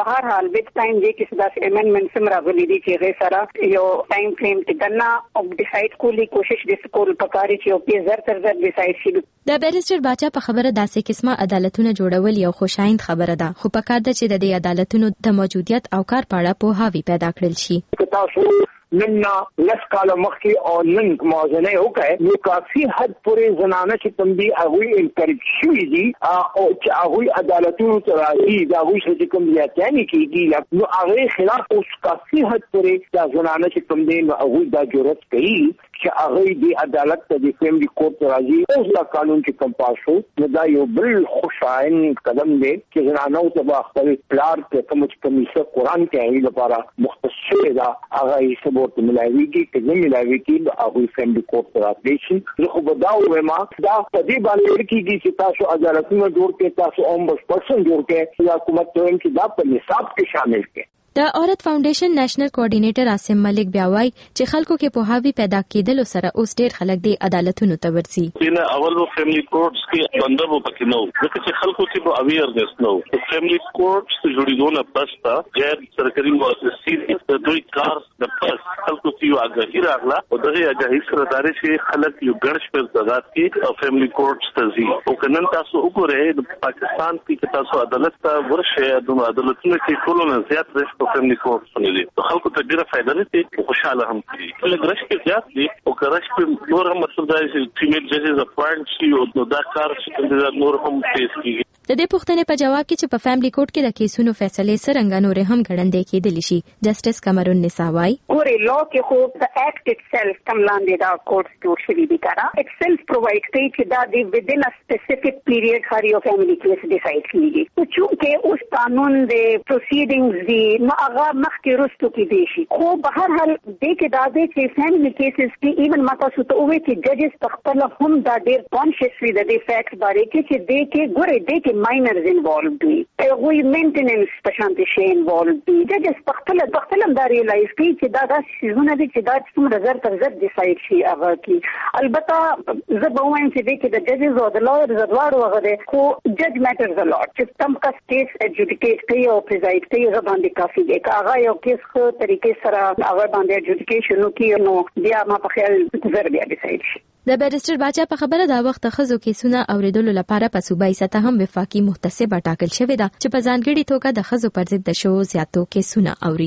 په هر حال ویت ټایم دی کې داس امندمنټ سم راغلي دي چې غي سره یو ټایم فریم کې دنا او ډیساید کولی کوشش د سکول پکاري چې او په زر تر زر ډیساید شي. د بیرسټر باچا په خبره داسې قسمه عدالتونه جوړول یو خوشایند خبره ده، خو پکار ده چې د دې عدالتونو د موجودیت او کار په اړه پوهاوی پیدا کړل شي. تاسو نن لس کاله مخکې او نن موازنه وکړي نو کافي حد پورې زنانه چې کوم دي هغه انکریج شوي دي او چې هغه عدالتونو ته راځي دا هغه چې کوم دي اتانی کېږي نو هغه خلاف اوس کافي حد پورې دا زنانه چې کوم دي نو هغه دا جرأت کوي چې هغه دی عدالت ته د فیملی کورټ راځي اوس دا قانون چې کوم پاسو نو دا یو بل خوشایند قدم دی چې زنانه ته په خپل پلار ته کوم چې کوم څه قرآن کې هغه لپاره مختصر دا هغه یې ورته ملاوي کې چې ملاوي کې هغه فیملی کورټ راځي چې خو به دا وما دا په دې باندې کې چې تاسو عدالتونه جوړ کې تاسو اوم بس پرسن جوړ کې یا حکومت ته چې دا په حساب کې شامل کې. د عورت فاونډیشن نېشنل کوارډینیټر عاصم ملک بیا وایي چې خلکو کې پوهاوی پیدا کېدل سره اوس ډېر خلک د عدالتونو ته ورځي. نه اول وو فیملی کورټس کې بندو پکې نو ځکه چې خلکو کې به اویرنس نو فیملی کورټس جوړیدونه پس تا غیر سرکاري مؤسسې د دوی کار د پس خلکو کې یو اګهی راغله او دغه اګهی سره داري چې خلک یو ګڼش په زګات کې فیملی کورټس ته ځي او کنن تاسو وګورئ د پاکستان کې تاسو عدالت ته ورشه د عدالتونو کې ټولو نه زیات رښت فیملی کورټس باندې د خلکو ته ډیره فائدہ لري او خوشاله هم دي کله رش کې زیات دي او کرش په نور هم مطلب دا چې فیمیل ججز اپوینټ شي او نو دا کار چې نور هم پیش کیږي. د دې پوښتنې په جواب کې چې په فیملی کورټ کې د کیسونو فیصلې څنګه نور هم غړندې کېدلی شي جسټس کمرون نساوي ګوري لا کې خو د اکټ اټسلف کم لاندې دا کورټ جوړ شوی دی کارا اټسلف پرووایډ کوي چې دا دی ودین ا سپیسیفیک پیریډ هر یو فیملی کیس ډیساید کیږي او چې اوس قانون د پروسیډینګز دی نو هغه مخکې رستو کې دی شي خو په هر حال دې کې دا دی چې فیملی کیسز کې ایون ماته سو ته وې چې ججز خپل هم دا ډیر کانشس وي د دې فیکټ باندې چې دې کې ګوري دې کې minors involved دي هغوی مینټیننس په شانتي شي involved دي ججز په خپل په خپل دا ریلایز کوي چې دا داسې شیزونه دي چې دا څومره زر تر زر ډیساید شي هغه کې البته زه به وایم چې دې کې د ججز او د لایرز دواړو هغه دي خو جج میټرز ا لوټ چې تم کا کیس ایجوډیکیټ کوي او پریزاید کوي هغه باندې کافي دی که هغه یو کیس خو طریقې سره هغه باندې ایجوډیکیشن وکړي نو بیا ما په خیال زر بیا ډیساید شي. د بیرسټر باچا په خبره دا وخت خزو کیسونه اوریدلو لپاره په صوبایي سطح هم وفاقي محتسب ټاکل شوی دا چې په ځانګړي توګه د خزو پر ضد د شو زیاتو کیسونه اوري.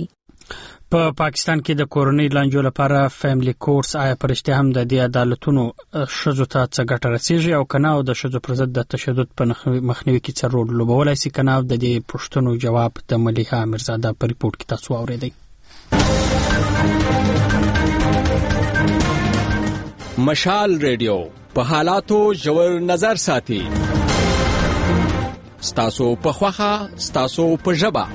په پا پاکستان کې د کورنۍ لانجو لپاره فیملی کورټس آیا پرشته هم د دې عدالتونو شذو ته څه ګټه رسیږي او کنه او د شذو پر ضد د تشدد په مخنیوي کې څه رول لوبولای شي کنه د دې پښتنو جواب د مليحه میرزاده په ریپورت کې تاسو اوریدئ. مشال ریډیو په حالاتو ژور نظر ساتي ستاسو په خوخه ستاسو په ژبه.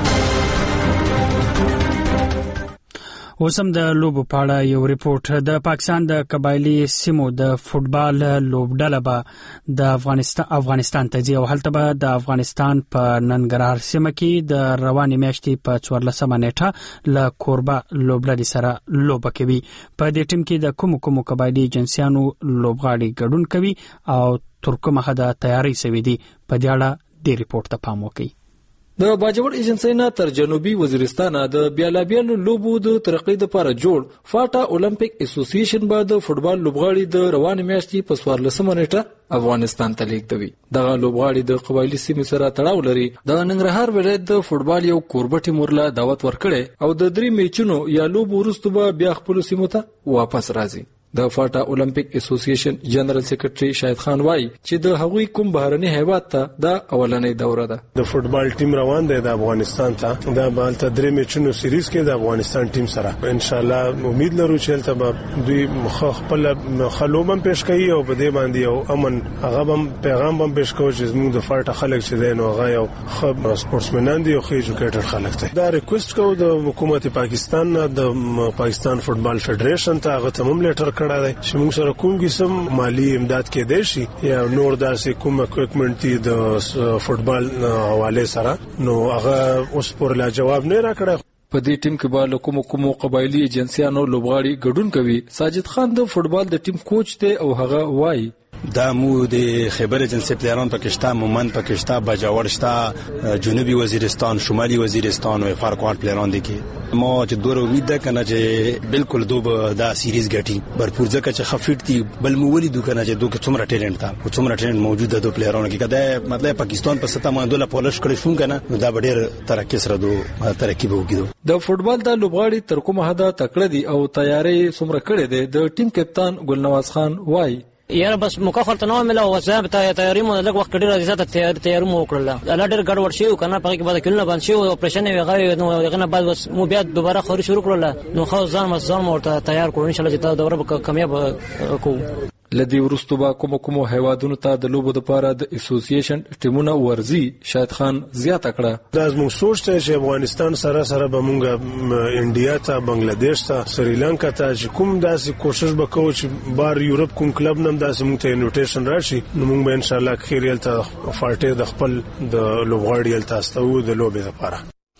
اوسم د لوبو په اړه یو ریپورت. د پاکستان د قبایلی سیمو د فوتبال لوبډله به د افغانستان افغانستان ته ځي او هلته به د افغانستان په ننګرهار سیمه کې د روانې میاشتې په څوارلسمه نیټه له کوربه لوبډلې سره لوبه کوي. په دې ټیم کې د کوم کوم قبایلی جنسیانو لوبغاړي ګډون کوي او تر کومه حده تیاری سوي دي په دې اړه د ریپورت ته پام وکړئ. د باجوړ ایجنسی نه تر جنوبي وزیرستان د بیلابیلو لوبو د ترقۍ لپاره جوړ فاټا اولمپیک اسوسییشن به د فوتبال لوبغاړي د روانې میاشتې په څوارلسمه نیټه افغانستان ته لیږدوي. دغه لوبغاړي د قبایلی سیمې سره تړاو لري. د ننګرهار ولایت د فوتبال یو کوربه ټیم ورله دعوت ورکړي او د درې میچونو یا لوبو وروسته به بیا خپل سیمو ته واپس راځي. د فاټا اولمپیک اسوسییشن جنرال سیکریټري شاهد خان وایي چې د هغوی کوم بهرني هیواد ته د اولنۍ دوره ده. د فوتبال ټیم روان دی د افغانستان ته د بال ته درې میچونو سیریز کې د افغانستان ټیم سره ان شاء الله امید لرو چې تل دوی مخ خپل خلوبم پیش کوي او په دې باندې یو امن هغه هم پیغام هم پیش کوي چې موږ د فاټا خلک چې دین او هغه یو خب سپورتسمنان دي او ایجوکیټر خلک دي. دا ریکوست کوو د حکومت پاکستان د پاکستان فوتبال فدریشن ته هغه تمام لیټر چې موږ سره کوم قسم مالی امداد کې دی شي یا نور داسې کوم اکوپمنټ دي د فوتبال حواله سره نو هغه اوس پر لا جواب نه راکړی. په دې ټیم کې به له کومو کومو قبایلی جنسیانو لوبغاړي ګډون کوي. ساجد خان د فوتبال د ټیم کوچ دی او هغه وایي دا مو د خیبر ایجنسی پلیران پاکستان مومند پاکستان باجاورشتا جنوبی وزیرستان شمالی وزیرستان و فارکوان پلیران دي کې ما چې دوره امید ده کنه چې بالکل دوب دا سیریز ګټي برپور ځکه چې خفیټ دي بل مو ولي دوه کنه چې دوه څومره ټیلنټ تا او څومره ټیلنټ موجود ده دوه پلیرانو کې کده مطلب پاکستان په ستا باندې له پولش کړی شو کنه دا ډېر ترقی سره دوه ترقی به وکړو. د فوټبال د لوبغاړي تر کومه حد تکړه دي او تیاری څومره کړې ده د ټیم کپتان ګلنواز خان وای یاره بس مکافر تنو مله او وساب ته تیاری مو لږ وخت ډیر زیاته تیاری تیاری مو وکړل الله ډیر ګډ ور شي کنه په کې بعد کله باندې شي اپریشن ویغه نو غنه بعد بس مو بیا دوباره خوري شروع کړل نو خو ځان مزان مورته تیار کړو ان شاء الله چې دا دوره به کامیاب کو. لدی ورستو با کوم کوم هیوادونو ته د لوبو لپاره د اسوسییشن ټیمونه ورزي شاهد خان زیاته کړه. دا زموږ سوچ ته چې افغانستان سره سره به مونږه انډیا ته بنگلاديش ته سریلانکا ته چې کوم داسې کوشش وکړو چې بار یورپ کوم کلب نم داسې مونږ ته انویټیشن راشي نو مونږ به ان شاء الله خیریل ته فارټه د خپل د لوبغاړي تاسو د لوبې لپاره.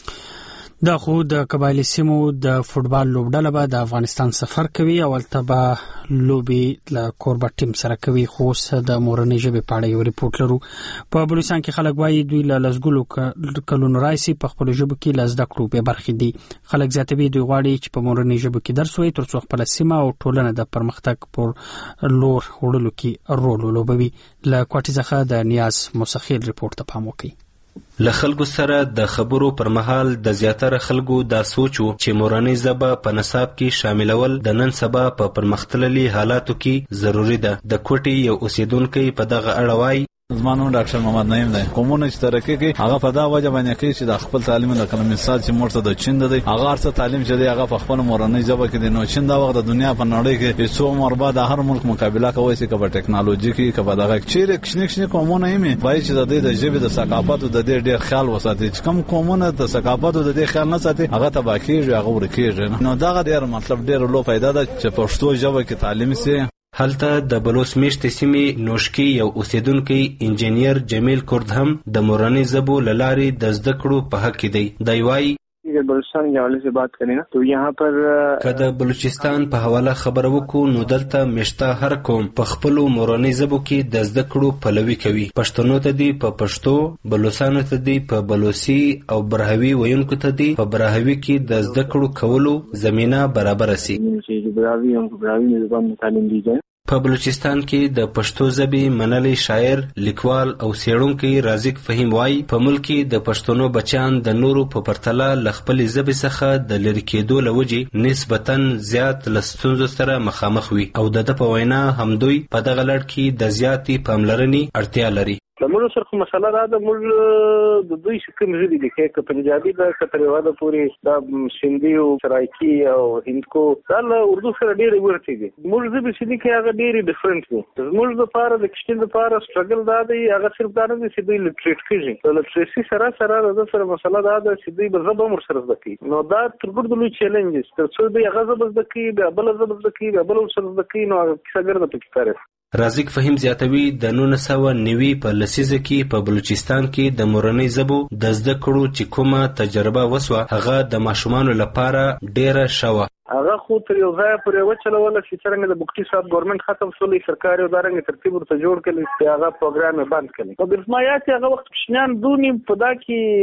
دا خو د قبایلی سیمو د فوټبال لوبډله به د افغانستان سفر کوي او ولته به لوبي له کوربه ټیم سره کوي خو د مورنۍ ژبې په اړه یو ریپورت لرو. په بلوچستان کې خلک وایي دوی له لسګلو کلونو راځي په خپل ژبه کې لزده کړو به برخې دي. خلک زیاتوي دوی غواړي چې په مورنۍ ژبه کې درس وایي ترڅو خپل سیمه او ټولنه د پرمختګ پر لور وړلو کې رول ولوبوي. له کوټې څخه د نیاز موسخیل ریپورت ته پام وکړئ. له خلکو سره د خبرو پر مهال د زیاتره خلکو دا سوچو چې مورنۍ ژبه په نصاب کې شاملول د نن سبا په پرمختللي حالاتو کې ضروری ده. د کوټې یو اوسیدونکو په دغه اړه وایي زمانو ډاکټر محمد نعیم دی کومونه چې ترقی کوي هغه په دا وجه باندې کوي چې د خپل تعلیم د کلمې مثال چې مرته د چین دی هغه ارڅ تعلیم چې دی هغه په خپل مورنۍ ژبه کې دی نو چین دا وخت د دنیا په نړۍ کې څو عمر بعد هر ملک مقابله کوي چې په ټکنالوژي کې کبه دغه چیرې کښنی کښنی کومونه یې وایي چې د دې د ژبې د ثقافت او د دې ډېر خیال وساتي چې کوم کومونه د ثقافت او د دې خیال نه ساتي هغه تباکیږي هغه ورکیږي نو دا ډېر مطلب ډېر لو پیدا ده چې پښتو ژبه کې تعلیم سي. هلته د بلوچ میشتې سیمې نوشکی یو اوسیدونکی انجینیر جمیل کرد هم د مورنۍ ژبو له لارې د زده کړو په حق کې دی. دی وایي بلوچستان के हवाले से बात करें ना तो यहाँ पर کله بلوچستان په حواله خبره وکړو نو دلته مشته هر کوم په خپل مورنۍ ژبو کې د زده کړو پلوي کوي. پښتنو ته دی په پښتو بلوچستان ته دی په بلوچي او برهوي وینکو ته دی په برهوي کې د زده کړو کولو زمينه برابر سي. برهوي هم برهوي زبان تعلیم دیږي. په بلوچستان کې د پښتو ژبې منلي شاعر لیکوال او څېړونکی رازق فهیم وایي په ملک کې د پښتنو بچیان د نورو په پرتله له خپلې ژبې څخه د لرې کېدو له وجې نسبتاً زیات له ستونزو سره مخامخ وي او د ده په وینا همدوی په دغه لړ کې د زیاتې پاملرنې اړتیا لري. د موږ سره مسله را ده موږ د دوی کوم ژبې دي کې پنجابي د کتروا د پوری د سندي او سرایکی او هندکو دا له اردو سره ډېر ورته دي. موږ ژبې چې دي کې هغه ډېر ډیفرنٹ دي. موږ د لپاره د کشتین لپاره سټرګل دا دی هغه صرف دا نه دي چې دوی لټریټ کوي د لټریسي سره سره د سره مسله دا ده چې دوی به زبر مر سره زکي نو دا تر ګور د لوی چیلنج تر څو دوی هغه زبر زکي به بل زبر زکي به بل سره زکي نو څنګه ګرځي پکې کار. رازق فهیم زیاتوي د نولس سوه نوي په لسیزه کې په بلوچستان کې د مورنۍ ژبو د زده کړو چې کومه تجربه وسوه هغه د ماشومانو لپاره ډیره شوه. هغه خو تر یو ځای پورې وچلول چې څنګه د بوکټي صاحب ګورنمنت ختم شولې سرکاري ادارې ترتیب ورته جوړ کړي چې هغه پروګرام بند کړي. په برسمایات هغه وخت شنان دونی په دا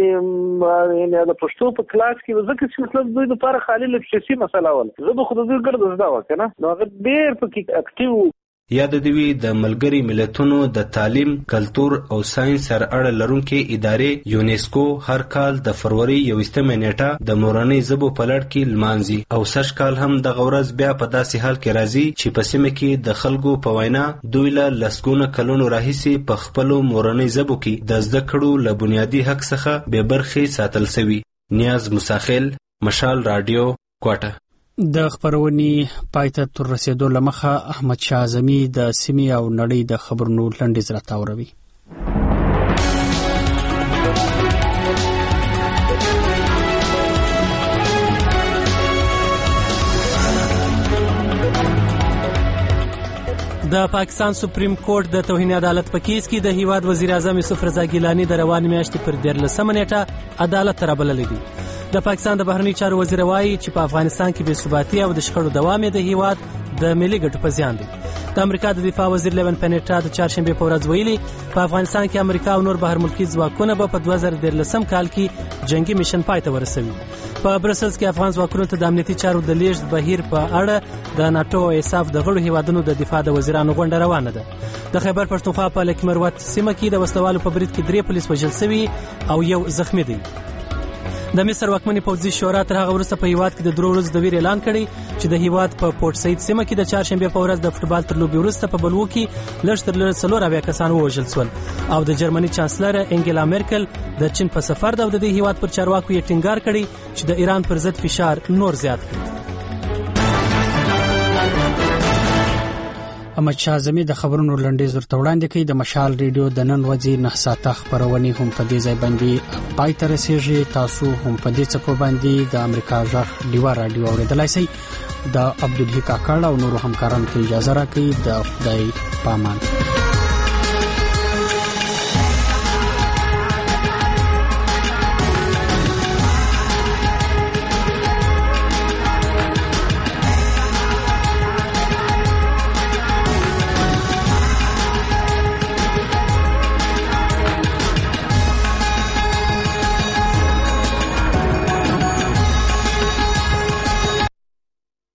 کې یعنی د پښتو په کلاس کې ځکه چې مطلب دوی لپاره خالي لټریسي مسله ول زه به خو د دوی ګرځ زده وکنه نو هغه ډېر پکې اکټیو. یاد دوی د ملګری ملتونو د تعلیم، کلتور او ساينس سره اړه لرونکي ادارې یونیسکو هر کال د فروری یوویشتمه نیټه د مورنۍ ژبو په لړ کې لمانځي او سږ کال هم دغه ورځ بیا په داسې حال کې راځي چې په سیمه کې د خلکو په وینا دوی له لسګونه کلونو راهیسې په خپلو مورنۍ ژبو کې د زده کړو له بنیادي حق څخه بې برخې ساتل شوي. نیاز مساخیل، مشال رادیو، کوټه. د خبرونې پایته تر رسیدو لمخه احمد شاه اعظمي د سیمې او نړۍ د خبرونو لنډیز راټولوي. د پاکستان سپریم کورټ د توهین عدالت په کیس کې د هیواد وزیر اعظم یوسف رضا ګیلانی د روانې میاشتې پر دیارلسمه نیټه عدالت ته رابللی دی. د پاکستان د بهرنی چارو وزیر وایي چې په افغانستان کې بې ثباتي او د شخړو دوام د هیواد د ملي ګټو په زیان دی. د امریکا د دفاع وزیر لیون پینیټا د چهارشنبه په ورځ ویلي په افغانستان کې امریکا او نور بهر ملکی ځواکونه به په دوه زره دولسم کال کې جنگي میشن پای ته ورسوي. په برسلز کې افغان ځواکونو ته د امنیتي چارو د لیږد بهیر په اړه د ناتو او ایساف د غړو هیوادونو د دفاع د وزیرانو غونډه روانه ده. د خیبر پښتونخوا په لکه مروت سیمه کې د وسلوالو په برید کې درې پولیس وژل شوي او یو زخمی دی. د مصر واکمنې پوځي شورا تر هغه وروسته په هیواد کې د درو ورځو د ویر اعلان کړی چې د هیواد په پورت سعید سیمه کې د چهارشنبه په ورځ د فوټبال تر لوبې وروسته په بلوو کې لږ تر لږه څلور اویا کسان ووژل شول او د جرمني چانسلر انګلا میرکل د چین په سفر د دې هیواد پر چارواکو یې ټینګار کړی چې د ایران پر ضد فشار نور زیات کړي. احمد شاه اعظمي د خبرونو لنډیز ورته وړاندې کوي. د مشال ریډیو د نن ورځې نه ساعته خبرونه هم په دې ځای باندې پای ته رسیږي. تاسو هم په دې څکو باندې د امریکا ژغ ډیوا رادیو اوریدلای شئ. د عبدالحق کاکړ او نورو همکارانو ته اجازه راکړئ. د خدای پامان.